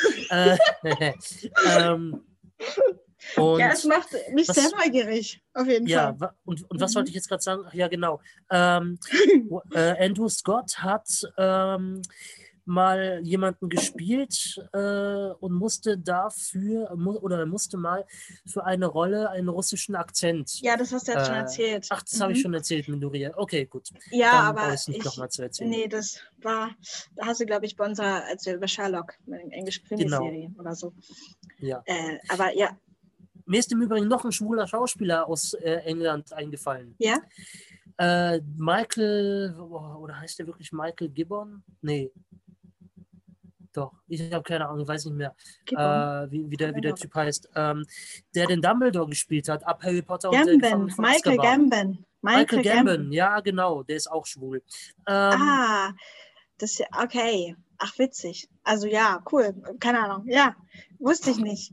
ähm, Ja, es und macht mich sehr was, neugierig, auf jeden Fall. ja, und was wollte ich Mhm. jetzt gerade sagen? Ach ja, genau. Andrew Scott hat mal jemanden gespielt und musste mal für eine Rolle einen russischen Akzent. Ja, das hast du jetzt schon Äh, erzählt. ach, das habe ich Mhm. schon erzählt mit Nuria. Okay, gut. Ja, Dann brauche aber ich es nicht nochmal zu erzählen. nee, da hast du, glaube ich, bei unserer, als wir über Sherlock, eine englische Genau, Krimiserie oder so. ja. Aber ja, Mir ist im Übrigen noch ein schwuler Schauspieler aus England eingefallen. ja, Michael, oder heißt der wirklich Michael Gibbon? Nee, doch. Ich habe keine Ahnung, weiß nicht mehr, Gibbon. wie der Typ heißt. Der den Dumbledore gespielt hat, ab Harry Potter und der Gefangene Gambon, von Michael Azkaban. Gambon, Michael Michael Gambon, Gambon. ja, genau, der ist auch schwul. Ähm, Ah, das ist ja, okay. Ach, witzig. Also ja, cool. Keine Ahnung. Ja, wusste ich nicht.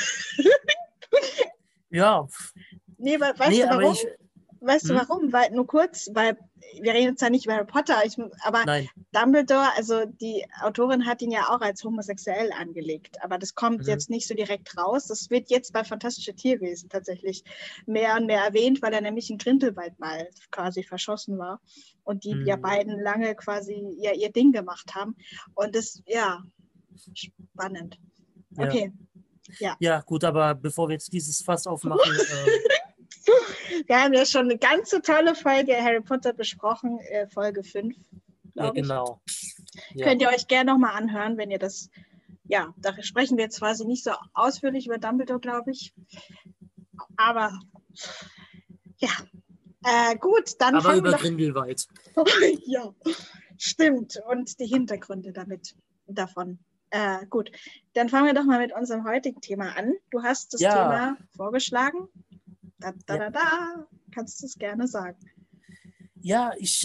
ja, Nee, weißt nee, du aber warum? ich, Weißt du hm? warum? Weil nur kurz, weil wir reden jetzt ja nicht über Harry Potter, aber Nein. Dumbledore, also die Autorin hat ihn ja auch als homosexuell angelegt, aber das kommt Mhm. jetzt nicht so direkt raus. Das wird jetzt bei Fantastische Tierwesen tatsächlich mehr und mehr erwähnt, weil er nämlich in Grindelwald mal quasi verschossen war und die ja Mhm. beiden lange quasi ihr Ding gemacht haben. Und das, ja, spannend. Ja. Okay, ja. Ja, gut, aber bevor wir jetzt dieses Fass aufmachen, Wir haben ja schon eine ganz tolle Folge Harry Potter besprochen, Folge 5, ja, glaube ich. genau. Ja. Könnt ihr euch gerne nochmal anhören, wenn ihr das, ja, da sprechen wir jetzt quasi nicht so ausführlich über Dumbledore, glaube ich. Aber ja, gut, dann Aber fangen wir über doch. Grindelwald. Ja, stimmt. Und die Hintergründe davon. Gut, dann fangen wir doch mal mit unserem heutigen Thema an. Du hast das Ja, Thema vorgeschlagen. Da, da, ja. da, da. Kannst du es gerne sagen. Ja, ich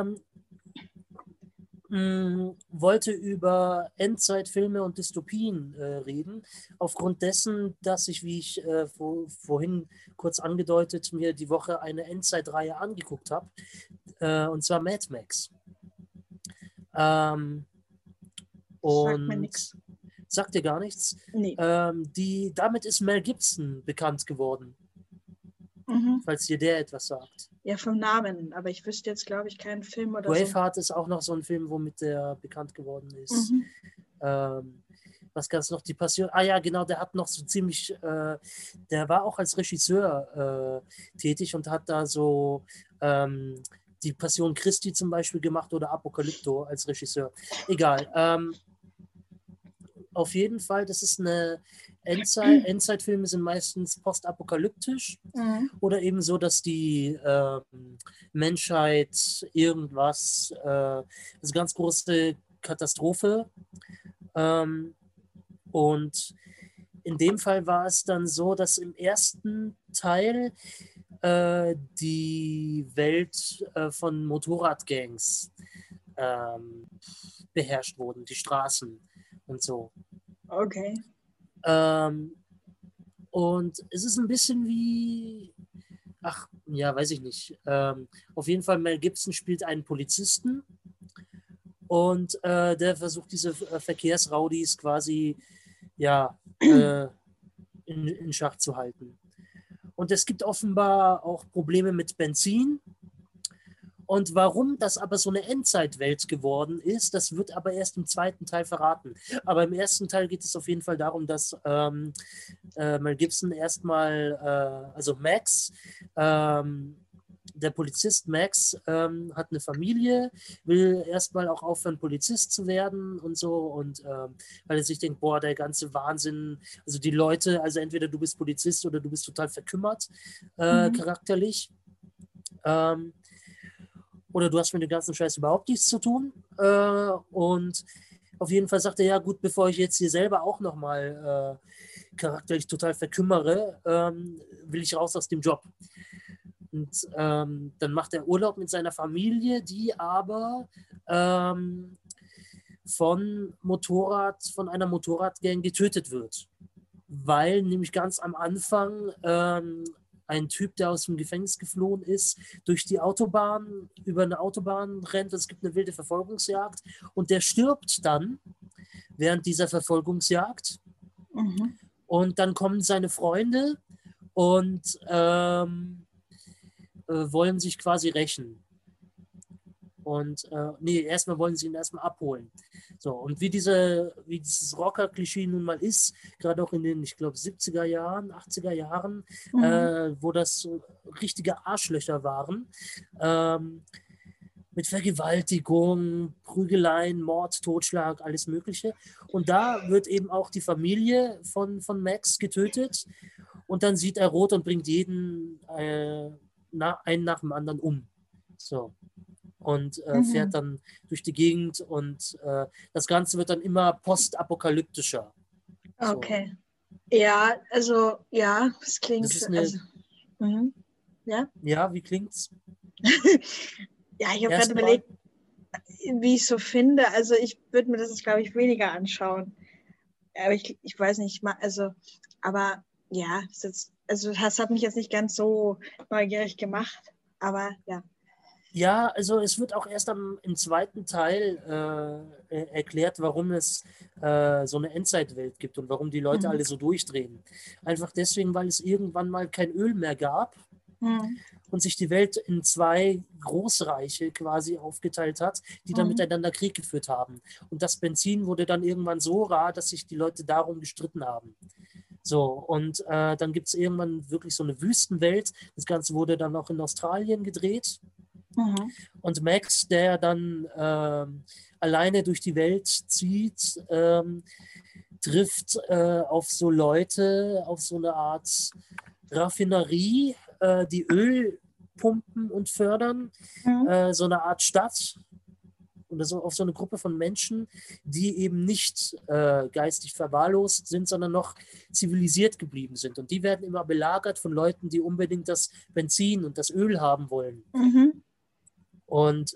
wollte über Endzeitfilme und Dystopien reden, aufgrund dessen, dass ich, wie ich vorhin kurz angedeutet, mir die Woche eine Endzeitreihe angeguckt habe, und zwar Mad Max. Ähm, Sagt mir und nichts. sagt dir gar nichts. Nee. Damit ist Mel Gibson bekannt geworden, Mhm. falls dir der etwas sagt. Ja, vom Namen, aber ich wüsste jetzt, glaube ich, keinen Film oder so. Braveheart ist auch noch so ein Film, womit der bekannt geworden ist. Mhm. Was ganz noch, die Passion, ja genau, der hat noch so ziemlich, der war auch als Regisseur tätig und hat da so die Passion Christi zum Beispiel gemacht oder Apokalypto als Regisseur. Egal. Auf jeden Fall, das ist eine Endzeitfilme sind meistens postapokalyptisch oder eben so, dass die Menschheit irgendwas, also ganz große Katastrophe, und in dem Fall war es dann so, dass im ersten Teil die Welt von Motorradgangs beherrscht wurden, die Straßen und so. Okay. Und es ist ein bisschen wie, weiß ich nicht. Auf jeden Fall, Mel Gibson spielt einen Polizisten und der versucht, diese Verkehrsraudis quasi in Schach zu halten. Und es gibt offenbar auch Probleme mit Benzin. Und warum das aber so eine Endzeitwelt geworden ist, das wird aber erst im zweiten Teil verraten. Aber im ersten Teil geht es auf jeden Fall darum, dass Mel Gibson erstmal, also Max, der Polizist Max hat eine Familie, will erstmal auch aufhören, Polizist zu werden und so. Und weil er sich denkt, boah, der ganze Wahnsinn, also die Leute, also entweder du bist Polizist oder du bist total verkümmert, charakterlich. Oder du hast mit dem ganzen Scheiß überhaupt nichts zu tun. Und auf jeden Fall sagt er, ja gut, bevor ich jetzt hier selber auch nochmal charakterlich total verkümmere, will ich raus aus dem Job. Und dann macht er Urlaub mit seiner Familie, die aber von einer Motorradgang getötet wird. Weil nämlich ganz am Anfang ein Typ, der aus dem Gefängnis geflohen ist, durch die Autobahn, über eine Autobahn rennt. Es gibt eine wilde Verfolgungsjagd und der stirbt dann während dieser Verfolgungsjagd. Und dann kommen seine Freunde und wollen sich quasi rächen. Und erstmal wollen sie ihn erstmal abholen. So, und wie dieses Rocker-Klischee nun mal ist, gerade auch in den, ich glaube, 70er Jahren, 80er Jahren, wo das so richtige Arschlöcher waren, mit Vergewaltigung, Prügeleien, Mord, Totschlag, alles Mögliche. Und da wird eben auch die Familie von Max getötet und dann sieht er rot und bringt jeden einen nach dem anderen um. So. Und fährt dann durch die Gegend und das Ganze wird dann immer postapokalyptischer. So. Okay. Ja, also, ja, es klingt... Das ist eine, ja? Ja, wie klingt's? Ja, ich habe gerade überlegt, wie ich es so finde. Also ich würde mir das jetzt, glaube ich, weniger anschauen. Aber ich weiß nicht, aber ja, das hat mich jetzt nicht ganz so neugierig gemacht. Aber ja. Ja, also es wird auch erst im zweiten Teil erklärt, warum es so eine Endzeitwelt gibt und warum die Leute alle so durchdrehen. Einfach deswegen, weil es irgendwann mal kein Öl mehr gab und sich die Welt in zwei Großreiche quasi aufgeteilt hat, die dann miteinander Krieg geführt haben. Und das Benzin wurde dann irgendwann so rar, dass sich die Leute darum gestritten haben. So, und dann gibt es irgendwann wirklich so eine Wüstenwelt. Das Ganze wurde dann auch in Australien gedreht. Und Max, der dann alleine durch die Welt zieht, trifft auf so Leute, auf so eine Art Raffinerie, die Öl pumpen und fördern, so eine Art Stadt oder so, auf so eine Gruppe von Menschen, die eben nicht geistig verwahrlost sind, sondern noch zivilisiert geblieben sind. Und die werden immer belagert von Leuten, die unbedingt das Benzin und das Öl haben wollen. Und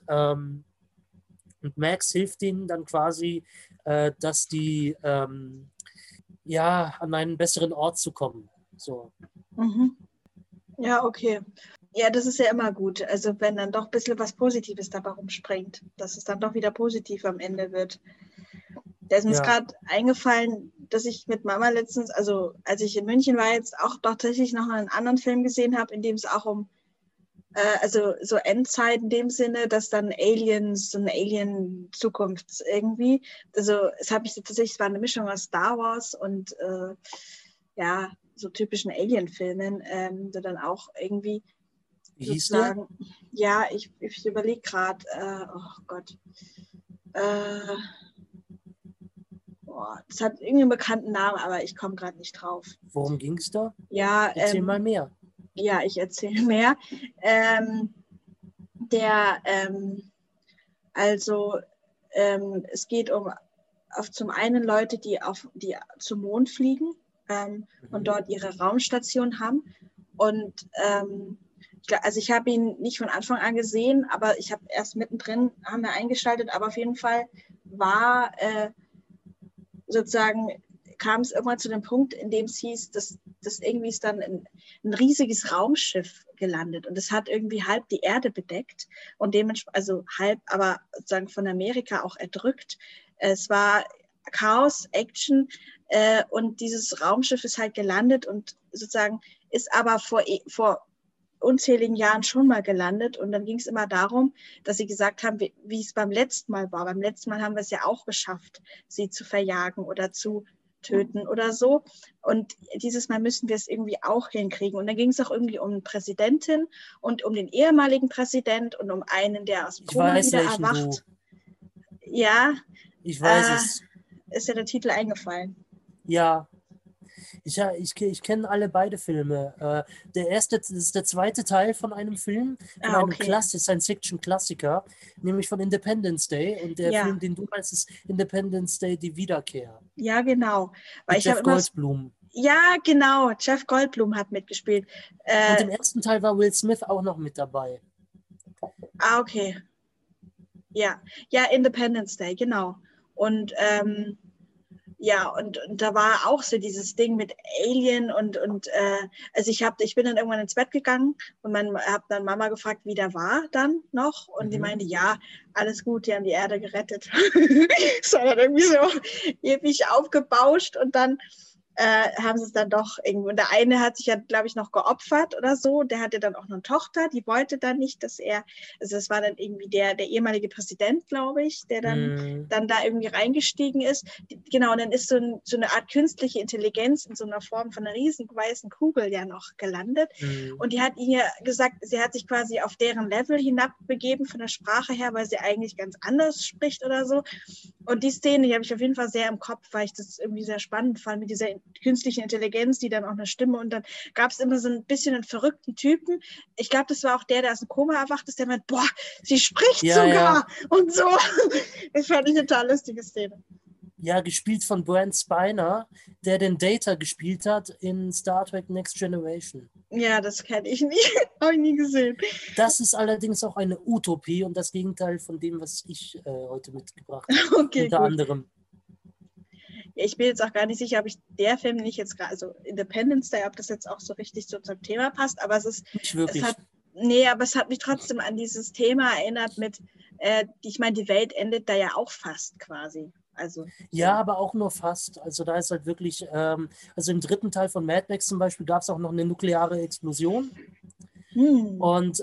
Max hilft ihnen dann quasi, dass die an einen besseren Ort zu kommen. So. Ja, okay. Ja, das ist ja immer gut. Also wenn dann doch ein bisschen was Positives dabei rumspringt, dass es dann doch wieder positiv am Ende wird. Da ist mir gerade eingefallen, dass ich mit Mama letztens, also als ich in München war, jetzt auch tatsächlich noch einen anderen Film gesehen habe, in dem es auch um also so Endzeit in dem Sinne, dass dann Aliens, so eine Alien-Zukunft irgendwie, also es war eine Mischung aus Star Wars und so typischen Alien-Filmen, so dann auch irgendwie Wie hieß der? Ja, ich überlege gerade, oh Gott, das hat irgendeinen bekannten Namen, aber ich komme gerade nicht drauf. Worum ging es da? Ja, Erzähl mal mehr. Ja, ich erzähle mehr. Es geht zum einen Leute, die zum Mond fliegen und dort ihre Raumstation haben. Und ich habe ihn nicht von Anfang an gesehen, aber ich habe erst mittendrin haben wir eingeschaltet. Aber auf jeden Fall war sozusagen kam es irgendwann zu dem Punkt, in dem es hieß, dass irgendwie ist dann ein riesiges Raumschiff gelandet und es hat irgendwie halb die Erde bedeckt und dementsprechend, also halb, aber sozusagen von Amerika auch erdrückt. Es war Chaos, Action und dieses Raumschiff ist halt gelandet und sozusagen ist aber vor unzähligen Jahren schon mal gelandet und dann ging es immer darum, dass sie gesagt haben, wie es beim letzten Mal war. Beim letzten Mal haben wir es ja auch geschafft, sie zu verjagen oder zu töten oder so. Und dieses Mal müssen wir es irgendwie auch hinkriegen. Und dann ging es auch irgendwie um eine Präsidentin und um den ehemaligen Präsident und um einen, der aus dem Ich Koma weiß, wieder welchen du. erwacht. Ja, Ich weiß es. ist ja der Titel eingefallen. Ja. Ich kenne beide Filme. Der erste, das ist der zweite Teil von einem Film, von einem Okay. Science-Fiction-Klassiker, nämlich von Independence Day. Und der Ja. Film, den du meinst, ist Independence Day, die Wiederkehr. Ja, genau. Weil Mit ich habe Jeff immer. Goldblum. Ja, genau. Jeff Goldblum hat mitgespielt. Und im ersten Teil war Will Smith auch noch mit dabei. Okay. Ja, Independence Day, genau. Und ja, und da war auch so dieses Ding mit Alien und also ich bin dann irgendwann ins Bett gegangen und habe dann Mama gefragt, wie der war dann noch und die meinte, ja, alles gut, die haben die Erde gerettet. Es war dann irgendwie so ewig aufgebauscht und dann haben sie es dann doch irgendwo. Und der eine hat sich ja, glaube ich, noch geopfert oder so. Der hatte dann auch eine Tochter, die wollte dann nicht, dass also es war dann irgendwie der ehemalige Präsident, glaube ich, der dann da irgendwie reingestiegen ist. Genau, und dann ist so eine Art künstliche Intelligenz in so einer Form von einer riesen weißen Kugel ja noch gelandet. Und die hat ihr gesagt, sie hat sich quasi auf deren Level hinabbegeben von der Sprache her, weil sie eigentlich ganz anders spricht oder so. Und die Szene, die habe ich auf jeden Fall sehr im Kopf, weil ich das irgendwie sehr spannend fand mit dieser künstlichen Intelligenz, die dann auch eine Stimme und dann gab es immer so ein bisschen einen verrückten Typen. Ich glaube, das war auch der aus dem Koma erwacht ist, der meint, boah, sie spricht sogar und so. Das fand ich eine total lustige Szene. Ja, gespielt von Brent Spiner, der den Data gespielt hat in Star Trek Next Generation. Ja, das kenne ich nie. Habe ich nie gesehen. Das ist allerdings auch eine Utopie und das Gegenteil von dem, was ich heute mitgebracht habe. Okay, unter gut. anderem. Ja, ich bin jetzt auch gar nicht sicher, ob ich der Film nicht jetzt gerade, also Independence Day, ob das jetzt auch so richtig so zum Thema passt, aber es ist, Nicht wirklich. aber es hat mich trotzdem an dieses Thema erinnert mit, ich meine, die Welt endet da ja auch fast quasi. Also, ja, aber auch nur fast. Also da ist halt wirklich, also im dritten Teil von Mad Max zum Beispiel gab es auch noch eine nukleare Explosion. Und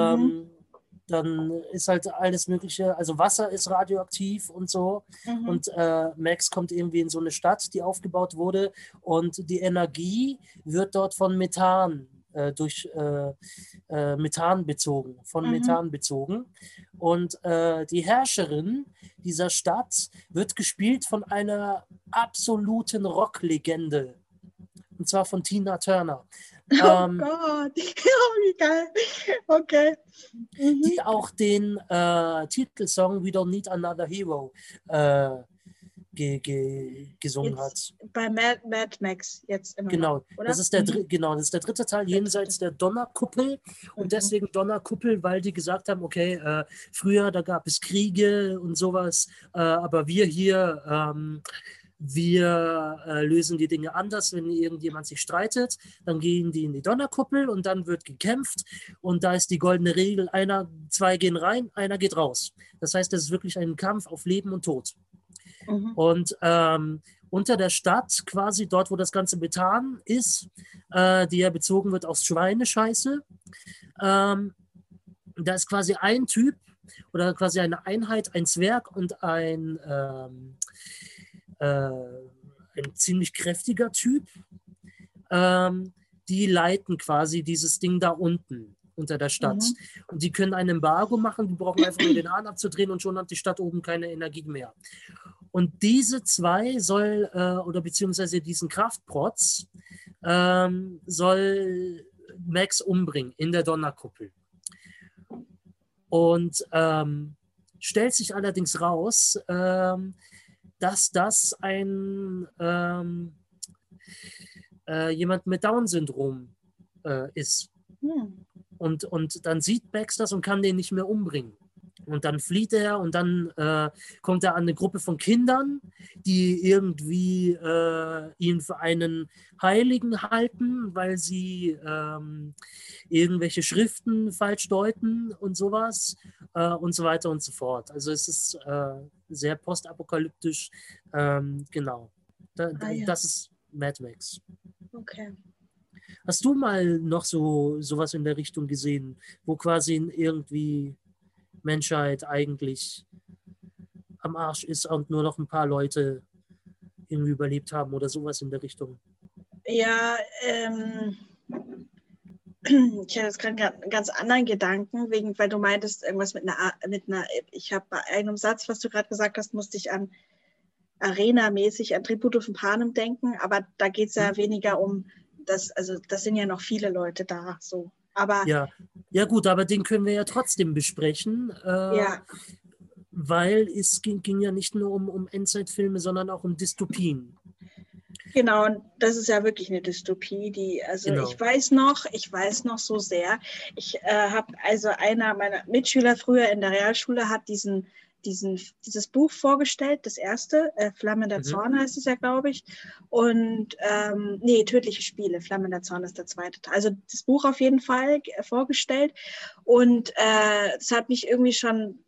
dann ist halt alles Mögliche, also Wasser ist radioaktiv und so. Und Max kommt irgendwie in so eine Stadt, die aufgebaut wurde und die Energie wird dort von Methan durch Methan bezogen, Und die Herrscherin dieser Stadt wird gespielt von einer absoluten Rocklegende. Und zwar von Tina Turner. Oh Gott, wie geil. Okay. Die auch den Titelsong We Don't Need Another Hero gesungen jetzt hat. Bei Mad Max jetzt immer genau, noch, oder? das ist der dritte Teil, jenseits der Donnerkuppel. Und deswegen Donnerkuppel, weil die gesagt haben, okay, früher, da gab es Kriege und sowas, aber wir hier, wir lösen die Dinge anders, wenn irgendjemand sich streitet, dann gehen die in die Donnerkuppel und dann wird gekämpft und da ist die goldene Regel, zwei gehen rein, einer geht raus. Das heißt, es ist wirklich ein Kampf auf Leben und Tod. Und unter der Stadt, quasi dort, wo das ganze Methan ist, die ja bezogen wird aus Schweinescheiße, da ist quasi ein Typ oder quasi eine Einheit, ein Zwerg und ein ziemlich kräftiger Typ, die leiten quasi dieses Ding da unten unter der Stadt. Und die können ein Embargo machen, die brauchen einfach nur den Hahn abzudrehen und schon hat die Stadt oben keine Energie mehr. Und diese zwei oder beziehungsweise diesen Kraftprotz soll Max umbringen in der Donnerkuppel. Und stellt sich allerdings raus, dass das jemand mit Down-Syndrom ist. Und dann sieht Max das und kann den nicht mehr umbringen. Und dann flieht er und dann kommt er an eine Gruppe von Kindern, die irgendwie ihn für einen Heiligen halten, weil sie irgendwelche Schriften falsch deuten und sowas und so weiter und so fort. Also es ist sehr postapokalyptisch. Genau. Ja. Das ist Mad Max. Okay. Hast du mal noch sowas in der Richtung gesehen, wo quasi irgendwie Menschheit eigentlich am Arsch ist und nur noch ein paar Leute irgendwie überlebt haben oder sowas in der Richtung? Ja, ich hatte jetzt gerade einen ganz anderen Gedanken, weil du meintest, irgendwas ich habe bei einem Satz, was du gerade gesagt hast, musste ich an Arena-mäßig, an Tribute von Panem denken, aber da geht es ja weniger um das, also das sind ja noch viele Leute da, so. Aber ja gut, aber den können wir ja trotzdem besprechen, ja, weil es ging ja nicht nur um Endzeitfilme, sondern auch um Dystopien. genau, und das ist ja wirklich eine Dystopie, also Genau. ich weiß noch so sehr, ich habe, also einer meiner Mitschüler früher in der Realschule hat dieses Buch vorgestellt, das erste, Flammender Zorn heißt es ja, glaube ich, und nee, Tödliche Spiele, Flammender Zorn ist der zweite Teil, also das Buch auf jeden Fall vorgestellt und das hat mich irgendwie schon,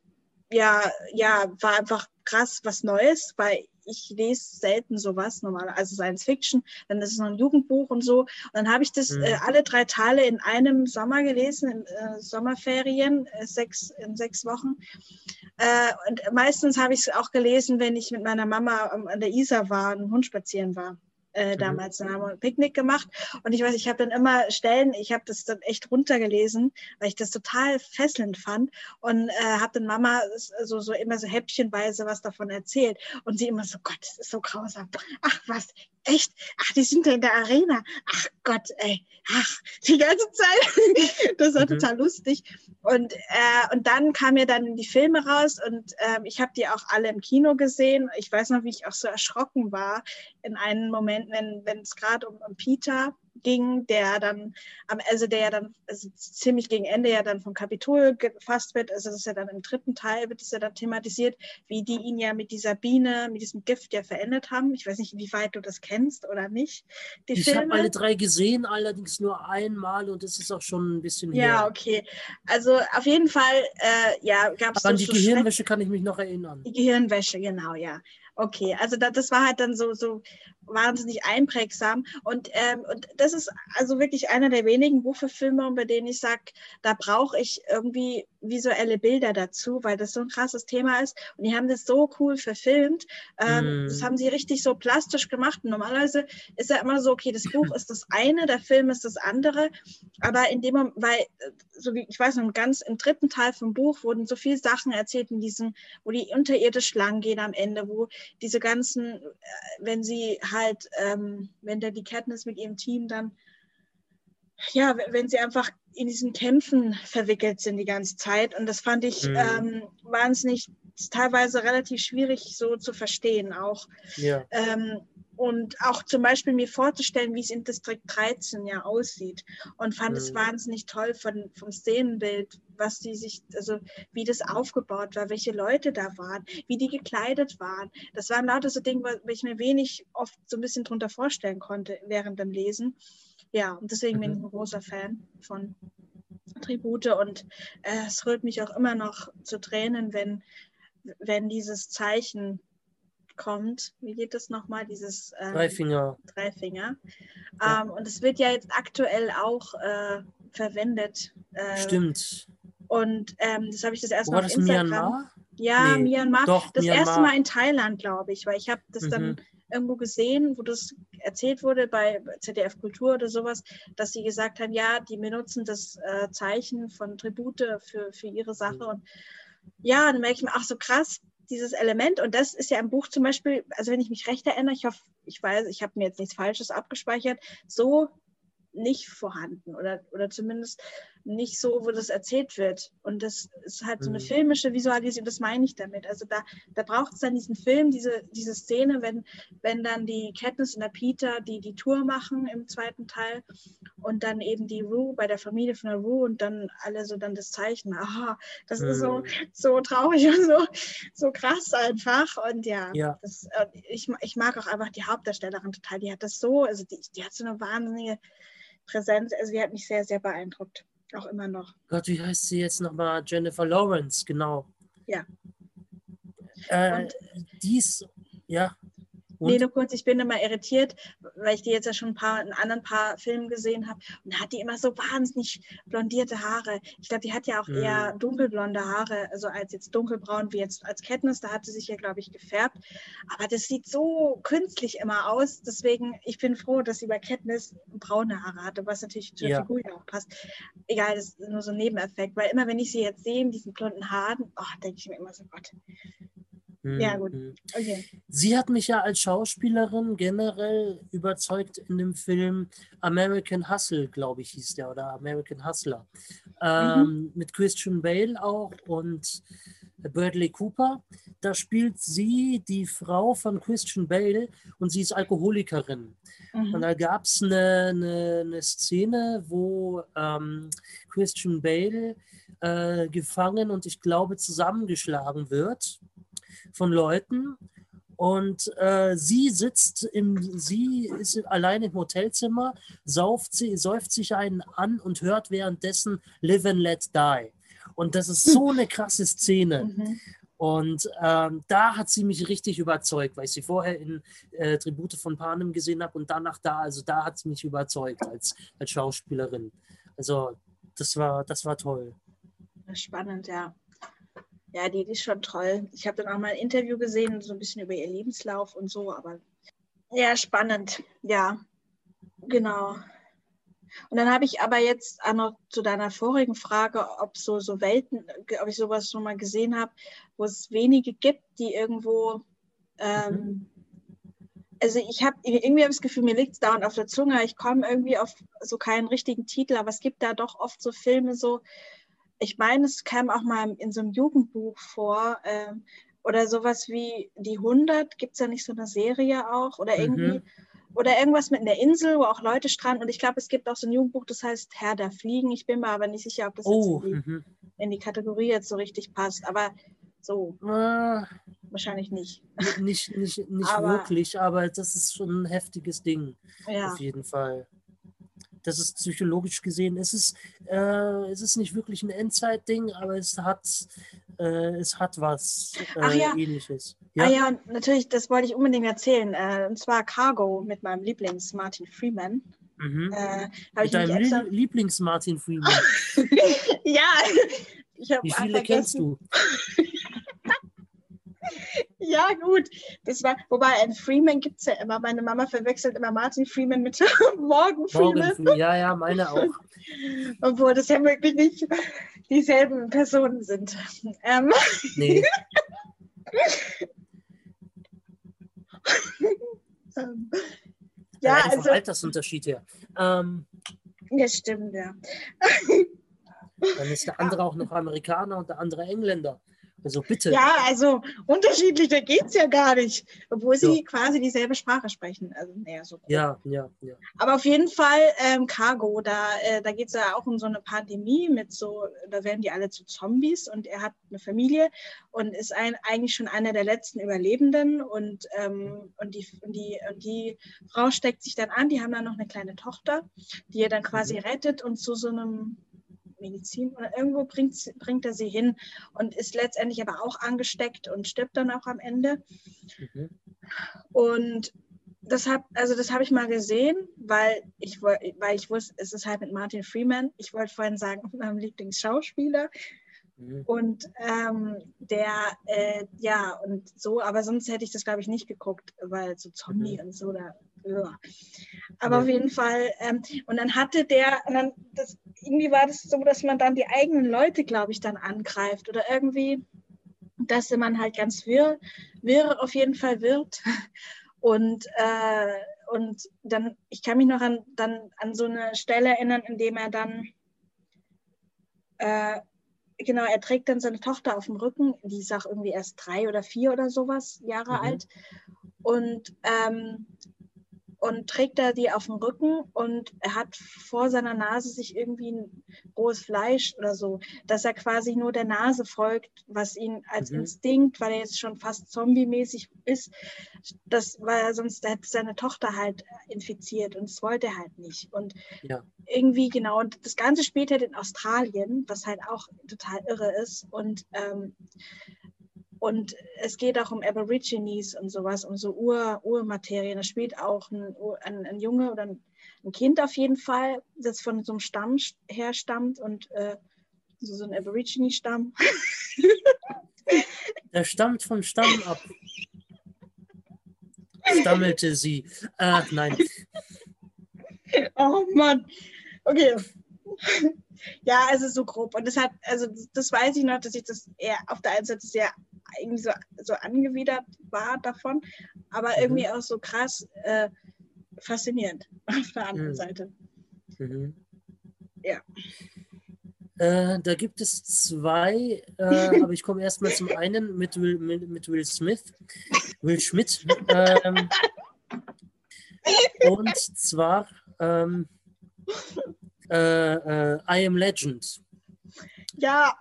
war einfach krass was Neues, weil ich lese selten sowas, normal, also Science Fiction, dann ist es noch ein Jugendbuch und so. Und dann habe ich das alle 3 Teile in einem Sommer gelesen, in Sommerferien, in 6 Wochen. Und meistens habe ich es auch gelesen, wenn ich mit meiner Mama an der Isar war und einen Hund spazieren war. Damals, dann haben wir ein Picknick gemacht und ich weiß, ich habe dann immer Stellen, ich habe das dann echt runtergelesen, weil ich das total fesselnd fand und habe dann Mama so immer so häppchenweise was davon erzählt und sie immer so, Gott, das ist so grausam. Ach was, echt? Ach, die sind ja in der Arena. Ach Gott, ey, ach, die ganze Zeit. Das war total lustig. Und dann kamen ja dann die Filme raus und ich habe die auch alle im Kino gesehen. Ich weiß noch, wie ich auch so erschrocken war in einem Moment, wenn es gerade um Peter ging, der ja dann ziemlich gegen Ende ja dann vom Kapitol gefasst wird. Also das ist ja dann im 3. Teil, wird es ja dann thematisiert, wie die ihn ja mit dieser Biene, mit diesem Gift ja verändert haben. Ich weiß nicht, wie weit du das kennst oder nicht, die Ich Filme. habe alle 3 gesehen, allerdings nur einmal und es ist auch schon ein bisschen her. Ja, okay. Also auf jeden Fall, gab es Aber an die Gehirnwäsche kann ich mich noch erinnern. Die Gehirnwäsche, genau, ja. Okay, also das war halt dann so wahnsinnig einprägsam. Und das ist also wirklich einer der wenigen Buchverfilme, bei denen ich sage, da brauche ich irgendwie visuelle Bilder dazu, weil das so ein krasses Thema ist. Und die haben das so cool verfilmt. Das haben sie richtig so plastisch gemacht. Und normalerweise ist ja immer so, okay, das Buch ist das eine, der Film ist das andere. Aber in dem Moment, weil, so wie ich weiß noch, im 3. Teil vom Buch wurden so viele Sachen erzählt wo die unterirdisch lang gehen am Ende, wo diese ganzen, wenn sie halt, wenn da die Katniss mit ihrem Team dann, ja, wenn sie einfach in diesen Kämpfen verwickelt sind die ganze Zeit. Und das fand ich wahnsinnig, teilweise relativ schwierig so zu verstehen auch. Ja. Und auch zum Beispiel mir vorzustellen, wie es in Distrikt 13 ja aussieht. Und fand es wahnsinnig toll vom Szenenbild, wie das aufgebaut war, welche Leute da waren, wie die gekleidet waren. Das waren lauter so Dinge, wo ich mir wenig oft so ein bisschen drunter vorstellen konnte während dem Lesen. Ja, und deswegen bin ich ein großer Fan von Tribute und es rührt mich auch immer noch zu Tränen, wenn dieses Zeichen kommt. Wie geht das nochmal? Dieses Dreifinger. Ja. Und es wird ja jetzt aktuell auch verwendet. Stimmt. Und das habe ich das erste Wo Mal war auf das, Instagram. Myanmar? Ja, Nee, Myanmar. doch, Das Myanmar. erste Mal in Thailand, glaube ich, weil ich habe das dann irgendwo gesehen, wo das erzählt wurde bei ZDF Kultur oder sowas, dass sie gesagt haben, ja, die benutzen das Zeichen von Tribute für ihre Sache. Und ja, dann merke ich mir, ach so krass, dieses Element. Und das ist ja im Buch zum Beispiel, also wenn ich mich recht erinnere, ich hoffe, ich weiß, ich habe mir jetzt nichts Falsches abgespeichert, so nicht vorhanden oder zumindest nicht so, wo das erzählt wird. Und das ist halt so eine Mhm. filmische Visualisierung, das meine ich damit. Also da braucht es dann diesen Film, diese Szene, wenn dann die Katniss und der Peter die Tour machen im zweiten Teil und dann eben die Rue bei der Familie von der Rue und dann alle so dann das Zeichen. Aha, das ist so traurig und so krass einfach. Und ja, Ja. ich mag auch einfach die Hauptdarstellerin total. Die hat das so, also die hat so eine wahnsinnige Präsenz. Also die hat mich sehr, sehr beeindruckt. Auch immer noch. Gott, wie heißt sie jetzt nochmal? Jennifer Lawrence, genau. Ja. Äh, Und dies, ja. nee, Und? nur kurz, ich bin immer irritiert, weil ich die jetzt ja schon in anderen paar Filmen gesehen habe. Und da hat die immer so wahnsinnig blondierte Haare. Ich glaube, die hat ja auch eher dunkelblonde Haare, also als jetzt dunkelbraun wie jetzt als Katniss. Da hat sie sich ja, glaube ich, gefärbt. Aber das sieht so künstlich immer aus. Deswegen, ich bin froh, dass sie bei Katniss braune Haare hatte, was natürlich zur Ja. Figur ja auch passt. Egal, das ist nur so ein Nebeneffekt. Weil immer, wenn ich sie jetzt sehe, in diesen blonden Haaren, denke ich mir immer so, Gott. Ja, gut. Okay. Sie hat mich ja als Schauspielerin generell überzeugt in dem Film American Hustle, glaube ich, hieß der, oder American Hustler. Mit Christian Bale auch und Bradley Cooper. Da spielt sie die Frau von Christian Bale und sie ist Alkoholikerin. Und da gab es eine Szene, wo Christian Bale gefangen und ich glaube zusammengeschlagen wird von Leuten und sie ist allein im Hotelzimmer, säuft sich einen an und hört währenddessen Live and Let Die. Und das ist so eine krasse Szene. Und da hat sie mich richtig überzeugt, weil ich sie vorher in Tribute von Panem gesehen habe und danach also da hat sie mich überzeugt als Schauspielerin. Also das war toll. Spannend, ja. Ja, die ist schon toll. Ich habe dann auch mal ein Interview gesehen, so ein bisschen über ihr Lebenslauf und so, aber ja, spannend. Ja, genau. Und dann habe ich aber jetzt auch noch zu deiner vorigen Frage, ob so Welten, ob ich sowas schon mal gesehen habe, wo es wenige gibt, die irgendwo, also irgendwie habe ich das Gefühl, mir liegt es dauernd auf der Zunge, ich komme irgendwie auf so keinen richtigen Titel, aber es gibt da doch oft so Filme so, ich meine, es kam auch mal in so einem Jugendbuch vor, oder sowas wie Die 100, gibt es da nicht so eine Serie auch? Oder irgendwie, oder irgendwas mit einer Insel, wo auch Leute stranden. Und ich glaube, es gibt auch so ein Jugendbuch, das heißt Herr der Fliegen. Ich bin mir aber nicht sicher, ob das jetzt in die Kategorie jetzt so richtig passt. Aber so, wahrscheinlich nicht. Nicht Aber, wirklich, aber das ist schon ein heftiges Ding, auf jeden Fall. Das ist psychologisch gesehen, es ist nicht wirklich ein Endzeitding, aber es hat was Ähnliches. Ja? Ja, natürlich, das wollte ich unbedingt erzählen. Und zwar Cargo mit meinem Lieblings Martin Freeman. Mit deinem Lieblings-Martin Freeman? Ja. Wie viele kennst du? Ja, gut. Das war, wobei ein Freeman gibt es ja immer. Meine Mama verwechselt immer Martin Freeman mit Morgan Freeman. Ja, meine auch. Obwohl das ja wirklich nicht dieselben Personen sind. Nee. Ja, also Altersunterschied her. Ja, stimmt, ja. Dann ist der andere auch noch Amerikaner und der andere Engländer. Also bitte. Ja, also unterschiedlicher geht es ja gar nicht, obwohl sie quasi dieselbe Sprache sprechen. Also, so grob. Ja. Aber auf jeden Fall Cargo, da geht es ja auch um so eine Pandemie mit so, da werden die alle zu Zombies und er hat eine Familie und ist eigentlich schon einer der letzten Überlebenden und die Frau steckt sich dann an, die haben dann noch eine kleine Tochter, die er dann quasi rettet und zu so einem Medizin oder irgendwo bringt er sie hin und ist letztendlich aber auch angesteckt und stirbt dann auch am Ende. Und das habe ich mal gesehen, weil ich wusste, es ist halt mit Martin Freeman. Ich wollte vorhin sagen, meinem Lieblingsschauspieler. Und und so, aber sonst hätte ich das, glaube ich, nicht geguckt, weil so Zombie und so, aber auf jeden Fall, und dann irgendwie war das so, dass man dann die eigenen Leute, glaube ich, dann angreift oder irgendwie, dass man halt ganz wirr auf jeden Fall wird. Und dann, ich kann mich noch an so eine Stelle erinnern, in dem er dann genau, er trägt dann seine Tochter auf dem Rücken, die ist auch irgendwie erst 3 oder 4 oder sowas Jahre alt. Und trägt da die auf dem Rücken und er hat vor seiner Nase sich irgendwie ein rohes Fleisch oder so, dass er quasi nur der Nase folgt, was ihn als Instinkt, weil er jetzt schon fast zombie-mäßig ist, weil er sonst hätte seine Tochter halt infiziert und das wollte er halt nicht. Und irgendwie, genau, und das Ganze spielt halt in Australien, was halt auch total irre ist und es geht auch um Aborigines und sowas, um so Urmaterien. Da spielt auch ein Junge oder ein Kind auf jeden Fall, das von so einem Stamm herstammt und so ein Aborigine-Stamm. Der stammt vom Stamm ab. Stammelte sie. Nein. Oh Mann. Okay. Ja, also so grob. Und das weiß ich noch, dass ich das eher auf der einen Seite sehr irgendwie so angewidert war davon, aber irgendwie auch so krass faszinierend auf der anderen Seite. Ja. Da gibt es 2, aber ich komme erstmal zum einen mit Will Smith. Will Schmidt. Und zwar I Am Legend. Ja.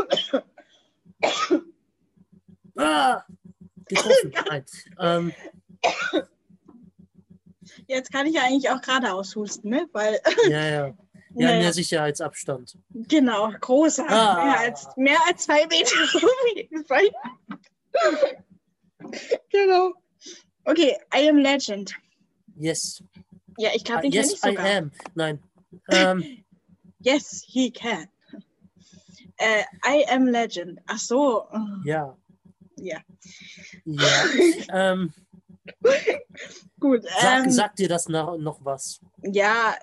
Getroffen. Nein. Jetzt kann ich ja eigentlich auch gerade aushusten, ne? Weil. Ja, mehr Sicherheitsabstand. Genau, großer. Mehr als 2 Meter. Genau. Okay, I Am Legend. Yes. Ja, ich glaube, den kenne ich sogar. I am. Nein. Yes, he can. I Am Legend. Ach so. Ja. Ja. Gut. Sagt dir das noch was? Ja.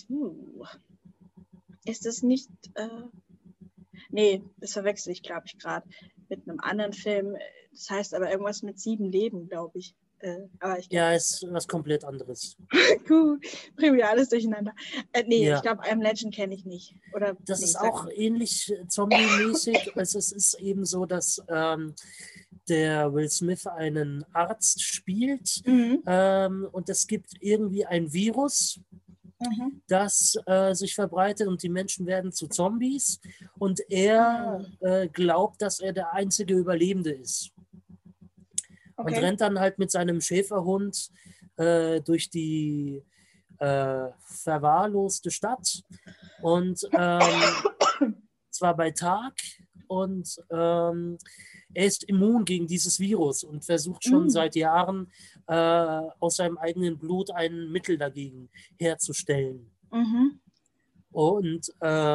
Ist das nicht... Nee, das verwechsel ich, glaube ich, gerade mit einem anderen Film. Das heißt aber irgendwas mit 7 Leben, glaube ich. Aber ich glaub, ist was komplett anderes. Cool, bringen wir alles durcheinander. Ich glaube, I Am Legend kenne ich nicht. Oder, das ist auch ähnlich zombie-mäßig. Also es ist eben so, dass der Will Smith einen Arzt spielt und es gibt irgendwie ein Virus, das sich verbreitet und die Menschen werden zu Zombies und er glaubt, dass er der einzige Überlebende ist. Und rennt dann halt mit seinem Schäferhund durch die verwahrloste Stadt und zwar bei Tag und er ist immun gegen dieses Virus und versucht schon seit Jahren aus seinem eigenen Blut ein Mittel dagegen herzustellen. Und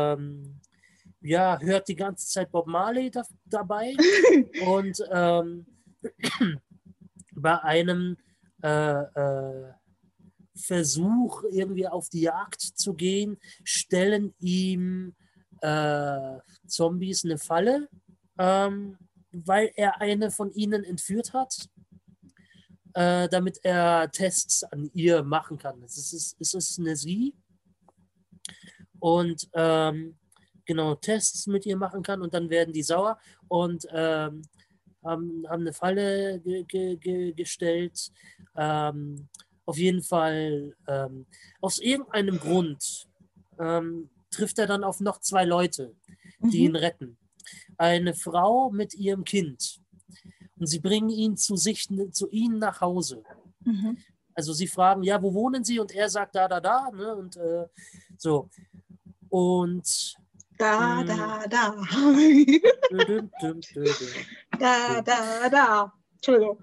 hört die ganze Zeit Bob Marley dabei und bei einem Versuch, irgendwie auf die Jagd zu gehen, stellen ihm Zombies eine Falle, weil er eine von ihnen entführt hat, damit er Tests an ihr machen kann. Es ist eine Sie und Tests mit ihr machen kann und dann werden die sauer und haben eine Falle gestellt. Auf jeden Fall, aus irgendeinem Grund trifft er dann auf noch 2 Leute, die ihn retten. Eine Frau mit ihrem Kind. Und sie bringen ihn zu ihnen nach Hause. Also sie fragen, ja, wo wohnen Sie? Und er sagt, da, ne? Und so. Und Da. Entschuldigung.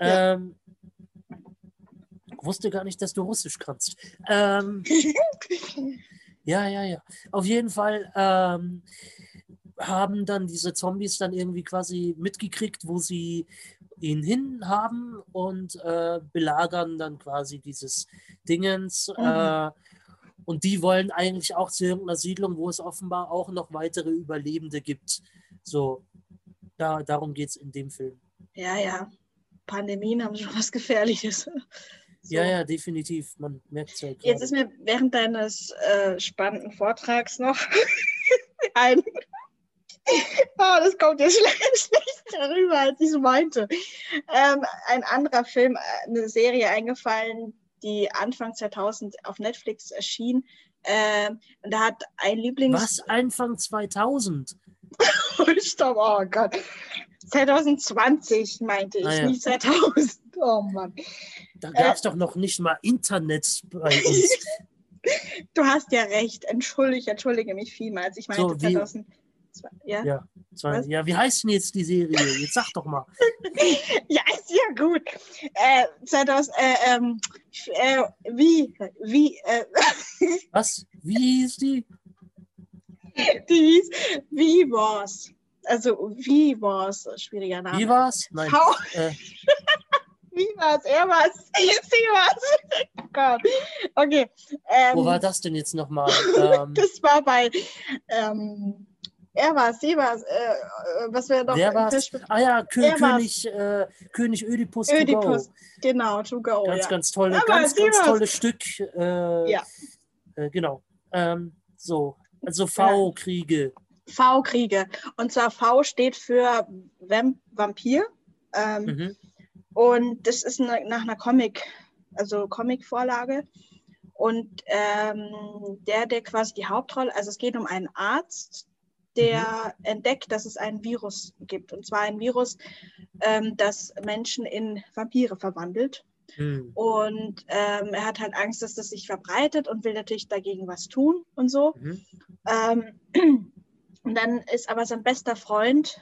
Wusste gar nicht, dass du Russisch kannst. Ja. Auf jeden Fall haben dann diese Zombies dann irgendwie quasi mitgekriegt, wo sie ihn hin haben und belagern dann quasi dieses Dingens. Und die wollen eigentlich auch zu irgendeiner Siedlung, wo es offenbar auch noch weitere Überlebende gibt. So, darum geht es in dem Film. Ja. Pandemien haben schon was Gefährliches. So. Ja, definitiv. Man merkt es ja gerade. Jetzt ist mir während deines spannenden Vortrags noch ein Oh, das kommt jetzt schlechter rüber, als ich es meinte. Ein anderer Film, eine Serie eingefallen, die Anfang 2000 auf Netflix erschien. Und da hat ein Was? Anfang 2000? Stopp, oh Gott. 2020 meinte ich, Naja, nicht 2000. Oh Mann. da gab es doch noch nicht mal Internet bei uns. Du hast ja recht. Entschuldige mich vielmals. Ich meinte So wie, 2002. Ja? ja, Was? ja, wie heißt denn jetzt die Serie? Jetzt sag doch mal. Ja, ist ja gut. 2000, Was? Wie hieß die? die hieß Wie war's? Also, wie war's? Schwieriger Wie Name. war's? Nein. V, wie war's? Er war's. Sie war's. Oh Gott. Okay. Wo war das denn jetzt nochmal? Das war bei er war's, sie war's. Was wäre noch Wer im war's? Fisch? Ah ja, Er war's. König Ödipus to go. Ödipus. Genau, to go. Ganz, Ja. ganz tolle, Er ganz, war's, sie ganz war's. tolles Stück. Ja. Genau. So, also Ja. V-Kriege. V-Kriege. Und zwar V steht für Vampir. Mhm. Und das ist nach einer Comic-Vorlage. Und der quasi die Hauptrolle, also es geht um einen Arzt, der entdeckt, dass es ein Virus gibt. Und zwar ein Virus, das Menschen in Vampire verwandelt. Mhm. Und er hat halt Angst, dass das sich verbreitet und will natürlich dagegen was tun und so. Mhm. Und dann ist aber sein bester Freund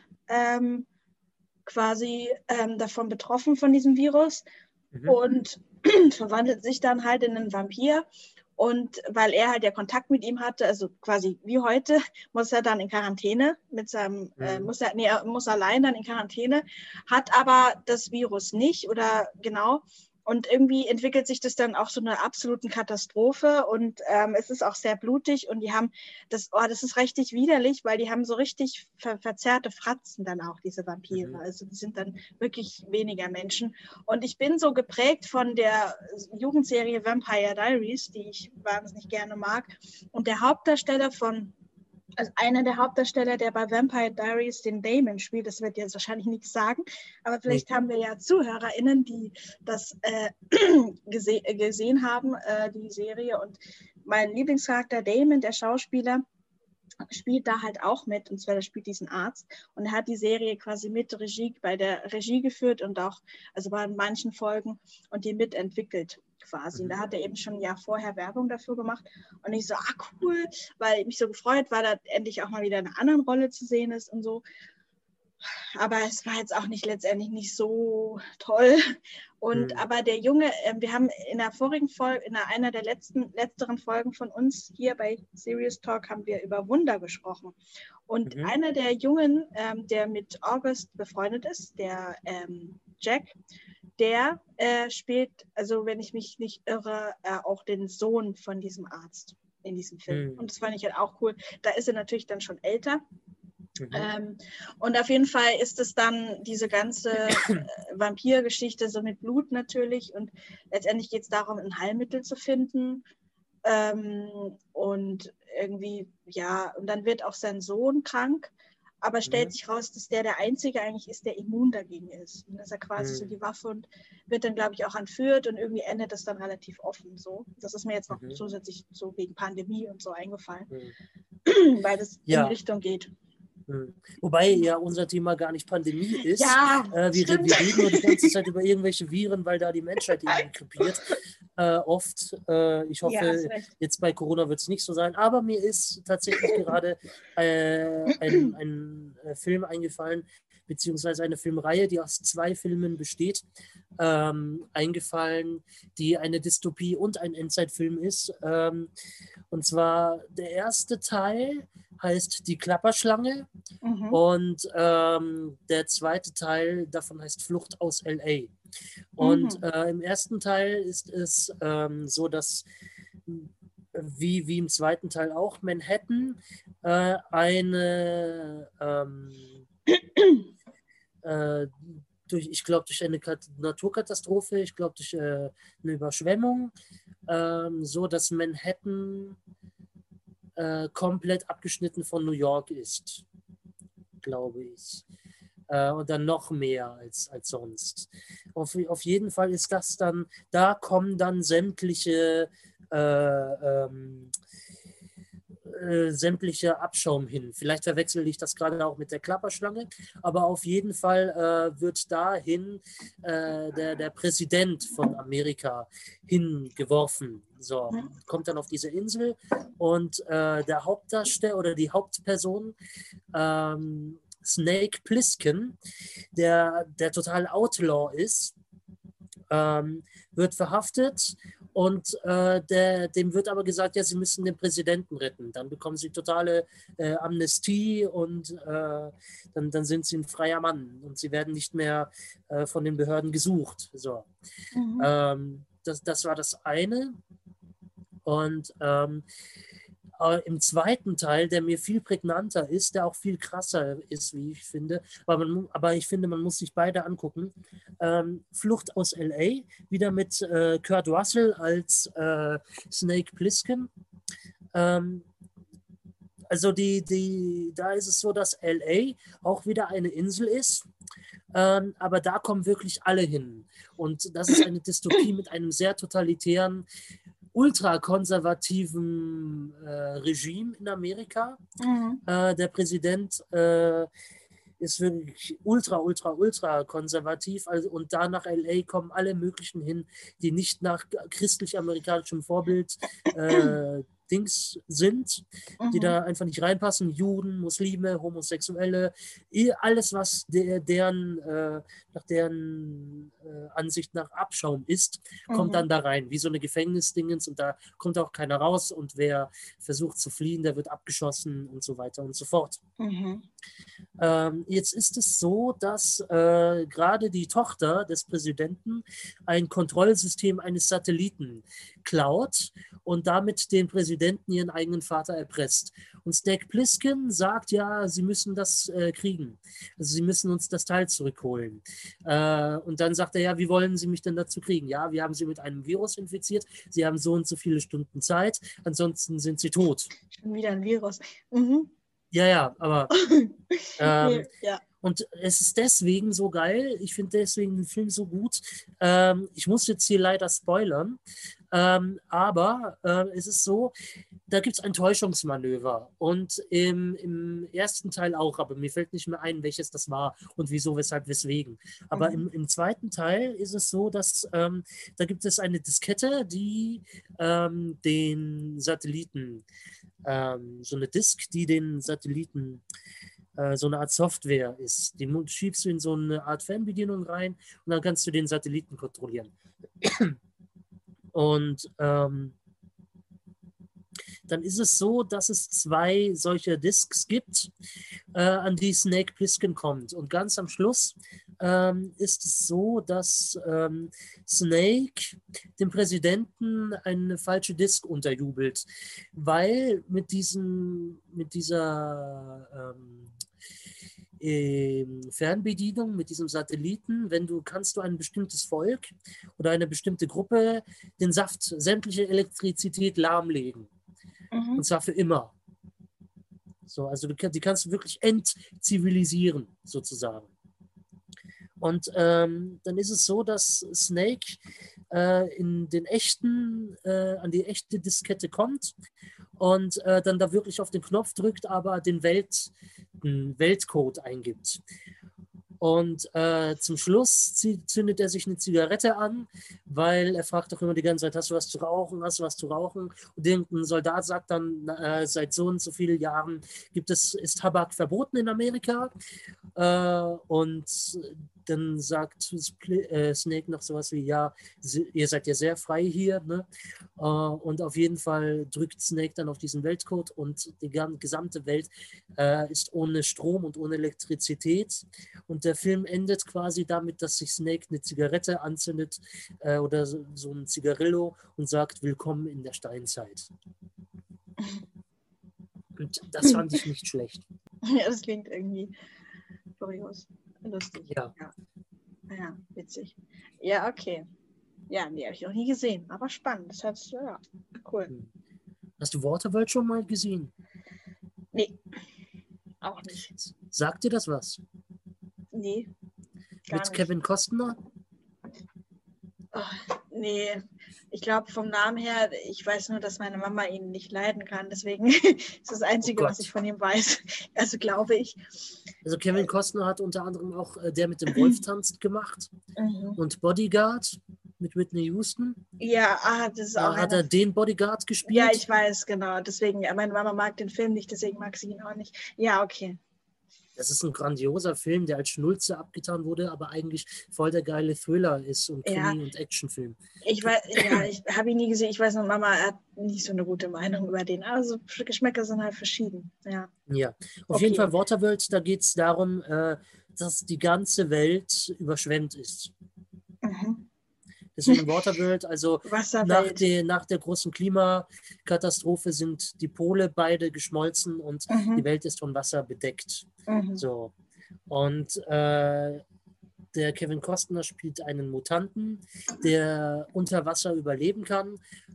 quasi davon betroffen von diesem Virus und verwandelt sich dann halt in einen Vampir. Und weil er halt ja Kontakt mit ihm hatte, also quasi wie heute, muss er dann in Quarantäne mit seinem, muss allein dann in Quarantäne, hat aber das Virus nicht oder genau. Und irgendwie entwickelt sich das dann auch so eine absolute Katastrophe und es ist auch sehr blutig und die haben das ist richtig widerlich, weil die haben so richtig verzerrte Fratzen dann auch, diese Vampire. Also die sind dann wirklich weniger Menschen. Und ich bin so geprägt von der Jugendserie Vampire Diaries, die ich wahnsinnig gerne mag. Und der Hauptdarsteller also einer der Hauptdarsteller, der bei Vampire Diaries den Damon spielt, das wird jetzt wahrscheinlich nichts sagen, aber vielleicht haben wir ja ZuhörerInnen, die das gesehen haben, die Serie. Und mein Lieblingscharakter Damon, der Schauspieler, spielt da halt auch mit, und zwar der spielt diesen Arzt und er hat die Serie quasi bei der Regie geführt und auch, also bei manchen Folgen und die mitentwickelt quasi. Und da hat er eben schon ein Jahr vorher Werbung dafür gemacht und ich so, cool, weil ich mich so gefreut war, da endlich auch mal wieder in einer anderen Rolle zu sehen ist und so. Aber es war jetzt auch letztendlich nicht so toll. Und aber der Junge, wir haben in der vorigen Folge, in einer der letzteren Folgen von uns hier bei Serious Talk haben wir über Wunder gesprochen. Und einer der Jungen, der mit August befreundet ist, der Jack, der spielt, also wenn ich mich nicht irre, auch den Sohn von diesem Arzt in diesem Film. Und das fand ich halt auch cool. Da ist er natürlich dann schon älter. Und auf jeden Fall ist es dann diese ganze Vampirgeschichte so mit Blut natürlich und letztendlich geht es darum, ein Heilmittel zu finden und irgendwie, ja, und dann wird auch sein Sohn krank, aber stellt sich raus, dass der Einzige eigentlich ist, der immun dagegen ist. Und das ist ja quasi so die Waffe und wird dann, glaube ich, auch entführt und irgendwie endet das dann relativ offen so. Das ist mir jetzt noch zusätzlich so wegen Pandemie und so eingefallen, weil das in die Richtung geht. Wobei ja unser Thema gar nicht Pandemie ist. Ja, wir reden nur die ganze Zeit über irgendwelche Viren, weil da die Menschheit irgendwie krepiert. Oft. Ich hoffe, jetzt bei Corona wird es nicht so sein. Aber mir ist tatsächlich gerade ein Film eingefallen, beziehungsweise eine Filmreihe, die aus 2 Filmen besteht, eingefallen, die eine Dystopie und ein Endzeitfilm ist. Und zwar der erste Teil heißt Die Klapperschlange und der zweite Teil davon heißt Flucht aus L.A. Und im ersten Teil ist es so, dass wie im zweiten Teil auch Manhattan ich glaube, durch eine Naturkatastrophe, ich glaube, durch eine Überschwemmung, so dass Manhattan komplett abgeschnitten von New York ist. glaube ich. Und dann noch mehr als sonst. Auf jeden Fall ist das dann, da kommen dann sämtliche Abschaum hin. Vielleicht verwechsel ich das gerade auch mit der Klapperschlange, aber auf jeden Fall wird dahin der Präsident von Amerika hingeworfen. So, kommt dann auf diese Insel und der Hauptdarsteller oder die Hauptperson, Snake Plissken, der total Outlaw ist, wird verhaftet und dem wird aber gesagt, ja, sie müssen den Präsidenten retten. Dann bekommen sie totale Amnestie und dann sind sie ein freier Mann und sie werden nicht mehr von den Behörden gesucht. So. Das war das eine. Und im zweiten Teil, der mir viel prägnanter ist, der auch viel krasser ist, wie ich finde, aber ich finde, man muss sich beide angucken. Flucht aus L.A., wieder mit Kurt Russell als Snake Plissken. Also da ist es so, dass L.A. auch wieder eine Insel ist, aber da kommen wirklich alle hin. Und das ist eine Dystopie mit einem sehr totalitären, ultrakonservativen Regime in Amerika. Der Präsident ist wirklich ultra konservativ. Also, und da nach L.A. kommen alle möglichen hin, die nicht nach christlich-amerikanischem Vorbild Dings sind, die da einfach nicht reinpassen. Juden, Muslime, Homosexuelle, alles, was nach deren Ansicht nach Abschaum ist, kommt dann da rein, wie so eine Gefängnisdingens, und da kommt auch keiner raus, und wer versucht zu fliehen, der wird abgeschossen und so weiter und so fort. Jetzt ist es so, dass gerade die Tochter des Präsidenten ein Kontrollsystem eines Satelliten klaut und damit den Präsidenten ihren eigenen Vater erpresst. Und Snake Plissken sagt, ja, sie müssen das kriegen. Also sie müssen uns das Teil zurückholen. Und dann sagt er, ja, wie wollen Sie mich denn dazu kriegen? Ja, wir haben Sie mit einem Virus infiziert. Sie haben so und so viele Stunden Zeit. Ansonsten sind Sie tot. Schon wieder ein Virus. Ja, aber Nee, ja. und es ist deswegen so geil, ich finde deswegen den Film so gut. Ich muss jetzt hier leider spoilern, aber es ist so, da gibt es ein Täuschungsmanöver, und im ersten Teil auch, aber mir fällt nicht mehr ein, welches das war und wieso, weshalb, weswegen. Aber im zweiten Teil ist es so, dass da gibt es eine Diskette, die den Satelliten, so eine Disk, die den Satelliten, so eine Art Software ist. Die schiebst du in so eine Art Fernbedienung rein und dann kannst du den Satelliten kontrollieren. Und dann ist es so, dass es 2 solche Disks gibt, an die Snake Plissken kommt. Und ganz am Schluss ist es so, dass Snake dem Präsidenten eine falsche Disk unterjubelt, weil mit dieser Fernbedienung, mit diesem Satelliten, kannst du ein bestimmtes Volk oder eine bestimmte Gruppe den Saft, sämtliche Elektrizität lahmlegen. Und zwar für immer. So, also die kannst du wirklich entzivilisieren, sozusagen. Und dann ist es so, dass Snake an die echte Diskette kommt und dann da wirklich auf den Knopf drückt, aber den Weltcode eingibt. Und zum Schluss zündet er sich eine Zigarette an, weil er fragt doch immer die ganze Zeit, hast du was zu rauchen, hast du was zu rauchen? Und irgendein Soldat sagt dann, seit so und so vielen Jahren ist Tabak verboten in Amerika. Und dann sagt Snake noch sowas wie, ja, ihr seid ja sehr frei hier, ne? Und auf jeden Fall drückt Snake dann auf diesen Weltcode und die gesamte Welt ist ohne Strom und ohne Elektrizität. Und der Film endet quasi damit, dass sich Snake eine Zigarette anzündet oder so ein Zigarillo und sagt, willkommen in der Steinzeit. Und das fand ich nicht schlecht. Ja, das klingt irgendwie kurios. Lustig. Ja. Ja, witzig. Ja, okay. Ja, die habe ich noch nie gesehen, aber spannend. Das hört ja cool. Hast du Waterworld schon mal gesehen? Nee, auch nicht. Sagt dir das was? Nee, gar Mit nicht. Kevin Costner? Oh, nee, ich glaube vom Namen her, ich weiß nur, dass meine Mama ihn nicht leiden kann. Deswegen ist das Einzige, was Gott. ich von ihm weiß. Also glaube ich. Also Kevin Costner hat unter anderem auch Der mit dem Wolf tanzt gemacht Mhm. und Bodyguard mit Whitney Houston. Ja, das ist auch Da hat einer. er den Bodyguard Ja, gespielt. ich weiß, genau. Deswegen, ja, meine Mama mag den Film nicht, deswegen mag sie ihn auch nicht. Ja, okay. Das ist ein grandioser Film, der als Schnulze abgetan wurde, aber eigentlich voll der geile Thriller ist und Ja, Krimi- und Actionfilm. ich weiß, ja, ich habe ihn nie gesehen. Ich weiß noch, Mama hat nicht so eine gute Meinung über den. Also Geschmäcker sind halt verschieden. Ja, Ja, auf jeden okay. Fall Waterworld, da geht es darum, dass die ganze Welt überschwemmt ist. Mhm. Deswegen Waterworld, also Wasserwelt. nach der großen Klimakatastrophe sind die Pole beide geschmolzen und die Mhm. Welt ist von Wasser bedeckt. Mhm. So. Und der Kevin Costner spielt einen Mutanten, der unter Wasser überleben kann.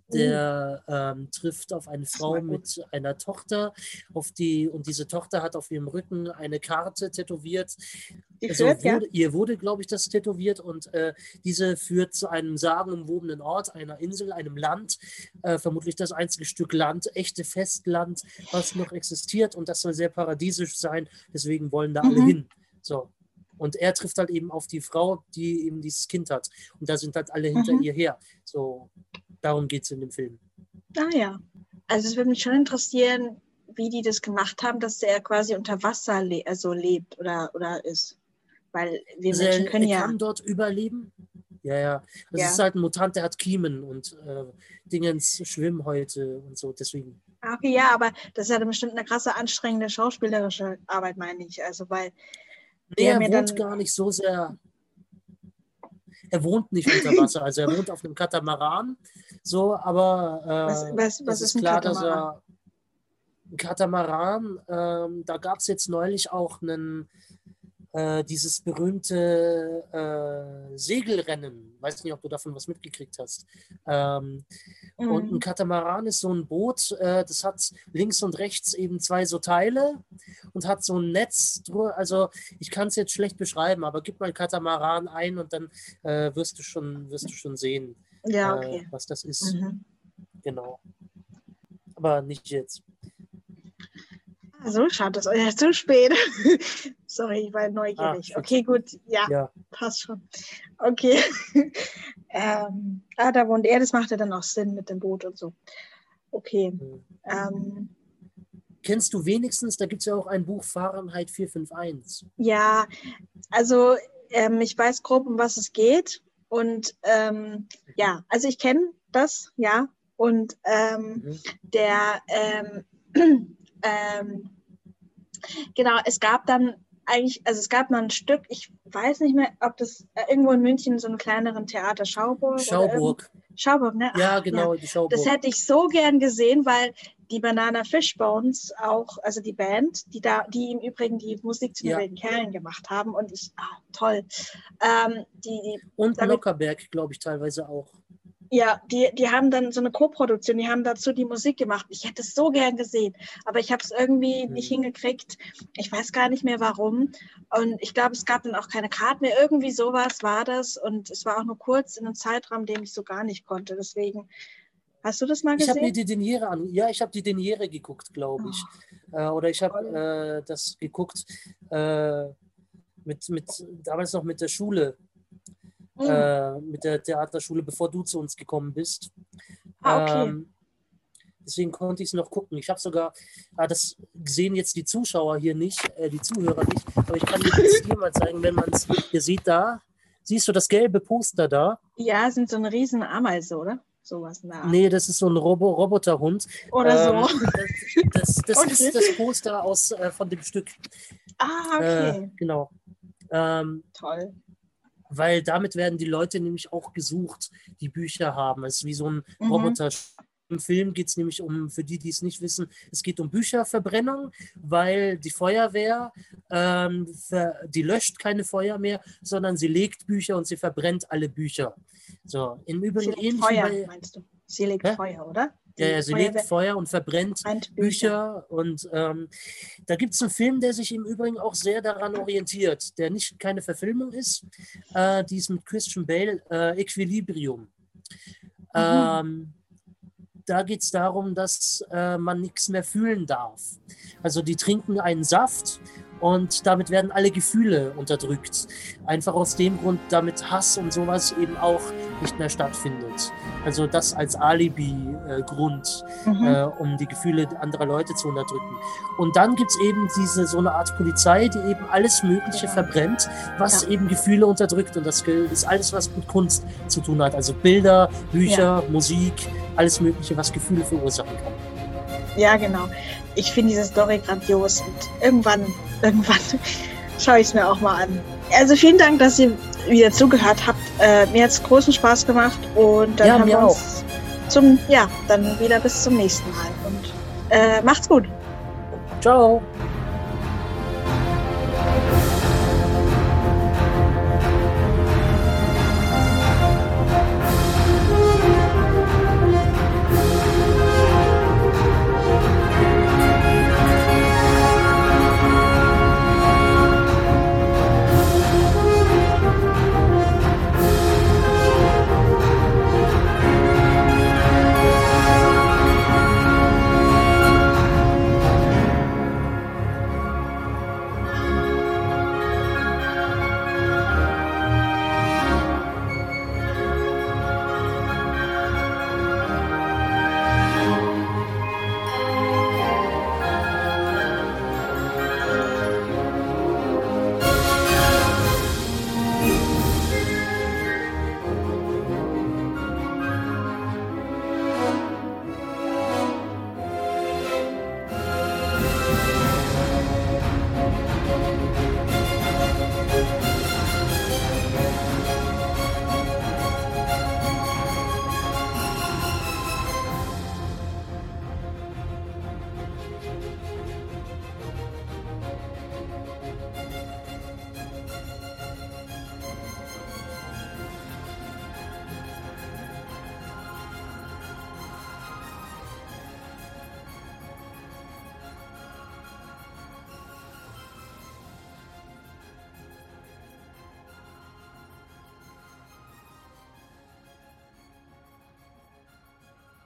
Der trifft auf eine Frau mit einer Tochter, und diese Tochter hat auf ihrem Rücken eine Karte tätowiert. Die Also führt, ja? ihr wurde, glaube ich, das tätowiert, und diese führt zu einem sagenumwobenen Ort, einer Insel, einem Land, vermutlich das einzige Stück Land, echte Festland, was noch existiert, und das soll sehr paradiesisch sein, deswegen wollen da alle hin. So. Und er trifft halt eben auf die Frau, die eben dieses Kind hat. Und da sind halt alle hinter ihr her. So, darum geht es in dem Film. Ah ja. Also es würde mich schon interessieren, wie die das gemacht haben, dass er quasi unter Wasser lebt oder ist. Weil wir Also Menschen können er ja. kann dort überleben. Ja, ja. Also Ja. es ist halt ein Mutant, der hat Kiemen und Dingens, Schwimmhäute und so, deswegen. Okay, ja, aber das ist ja dann bestimmt eine krasse, anstrengende schauspielerische Arbeit, meine ich. Also, weil Nee, die haben er ja wohnt dann. gar nicht so sehr. Er wohnt nicht unter Wasser. Also er wohnt auf einem Katamaran. So, aber Was es ist ist ein klar, dass Katamaran? er. Ein Katamaran, da gab es jetzt neulich auch dieses berühmte Segelrennen. Weiß nicht, ob du davon was mitgekriegt hast. Und ein Katamaran ist so ein Boot, das hat links und rechts eben zwei so Teile und hat so ein Netz. Also ich kann es jetzt schlecht beschreiben, aber gib mal Katamaran ein und dann wirst du schon sehen, Ja, okay. was das ist. Genau. Aber nicht jetzt. So, schade, das ist ja zu spät. Sorry, ich war neugierig. Shit. Okay, gut, ja, passt schon. Okay. Da wohnt er, das macht ja dann auch Sinn mit dem Boot und so. Okay. Kennst du wenigstens, da gibt es ja auch ein Buch Fahrenheit 451. Ja, also ich weiß grob, um was es geht. Und ja, also ich kenne das, ja. Und genau, es gab dann eigentlich, also es gab mal ein Stück, ich weiß nicht mehr, ob das irgendwo in München so einen kleineren Theater, Schauburg. Schauburg, ne? Ja, genau, ja. Die Schauburg. Das hätte ich so gern gesehen, weil die Banana Fishbones auch, also die Band, die im Übrigen die Musik zu den wilden Kerlen gemacht haben, und toll. Und Nockerberg, glaube ich, teilweise auch. Ja, die haben dann so eine Co-Produktion, die haben dazu die Musik gemacht. Ich hätte es so gern gesehen, aber ich habe es irgendwie nicht hingekriegt. Ich weiß gar nicht mehr warum. Und ich glaube, es gab dann auch keine Karten mehr. Irgendwie sowas war das. Und es war auch nur kurz in einem Zeitraum, den ich so gar nicht konnte. Deswegen, hast du das mal gesehen? Ich habe mir die Deniere ich habe die Deniere geguckt, glaube ich. Oder ich habe das geguckt damals noch mit der Schule. Mit der Theaterschule, bevor du zu uns gekommen bist. Okay. Deswegen konnte ich es noch gucken. Ich habe sogar, das sehen jetzt die Zuschauer hier nicht, die Zuhörer nicht, aber ich kann dir mal zeigen, wenn man es hier sieht, siehst du das gelbe Poster da? Ja, sind so eine riesen Ameise, oder? Sowas in der Art. Nee, das ist so ein Roboterhund. Oder so. Das okay. Ist das Poster von dem Stück. Okay. Genau. Toll. Weil damit werden die Leute nämlich auch gesucht, die Bücher haben. Es ist wie so ein Roboter. Im Film geht es nämlich für die es nicht wissen, es geht um Bücherverbrennung, weil die Feuerwehr, die löscht keine Feuer mehr, sondern sie legt Bücher und sie verbrennt alle Bücher. So, im Übrigen ähnlich Feuer, meinst du? Sie legt Feuer, oder? Ja, sie legt Feuer und verbrennt Bücher. Und da gibt es einen Film, der sich im Übrigen auch sehr daran orientiert, der keine Verfilmung ist. Die ist mit Christian Bale, Equilibrium. Da geht es darum, dass man nichts mehr fühlen darf. Also die trinken einen Saft und damit werden alle Gefühle unterdrückt. Einfach aus dem Grund, damit Hass und sowas eben auch nicht mehr stattfindet. Also das als Alibi-Grund, um die Gefühle anderer Leute zu unterdrücken. Und dann gibt es eben so eine Art Polizei, die eben alles Mögliche verbrennt, was eben Gefühle unterdrückt. Und das ist alles, was mit Kunst zu tun hat. Also Bilder, Bücher, Musik, alles Mögliche, was Gefühle verursachen kann. Ja, genau. Ich finde diese Story grandios und irgendwann schaue ich es mir auch mal an. Also vielen Dank, dass ihr wieder zugehört habt. Mir hat es großen Spaß gemacht und dann haben wir uns dann wieder bis zum nächsten Mal und macht's gut. Ciao.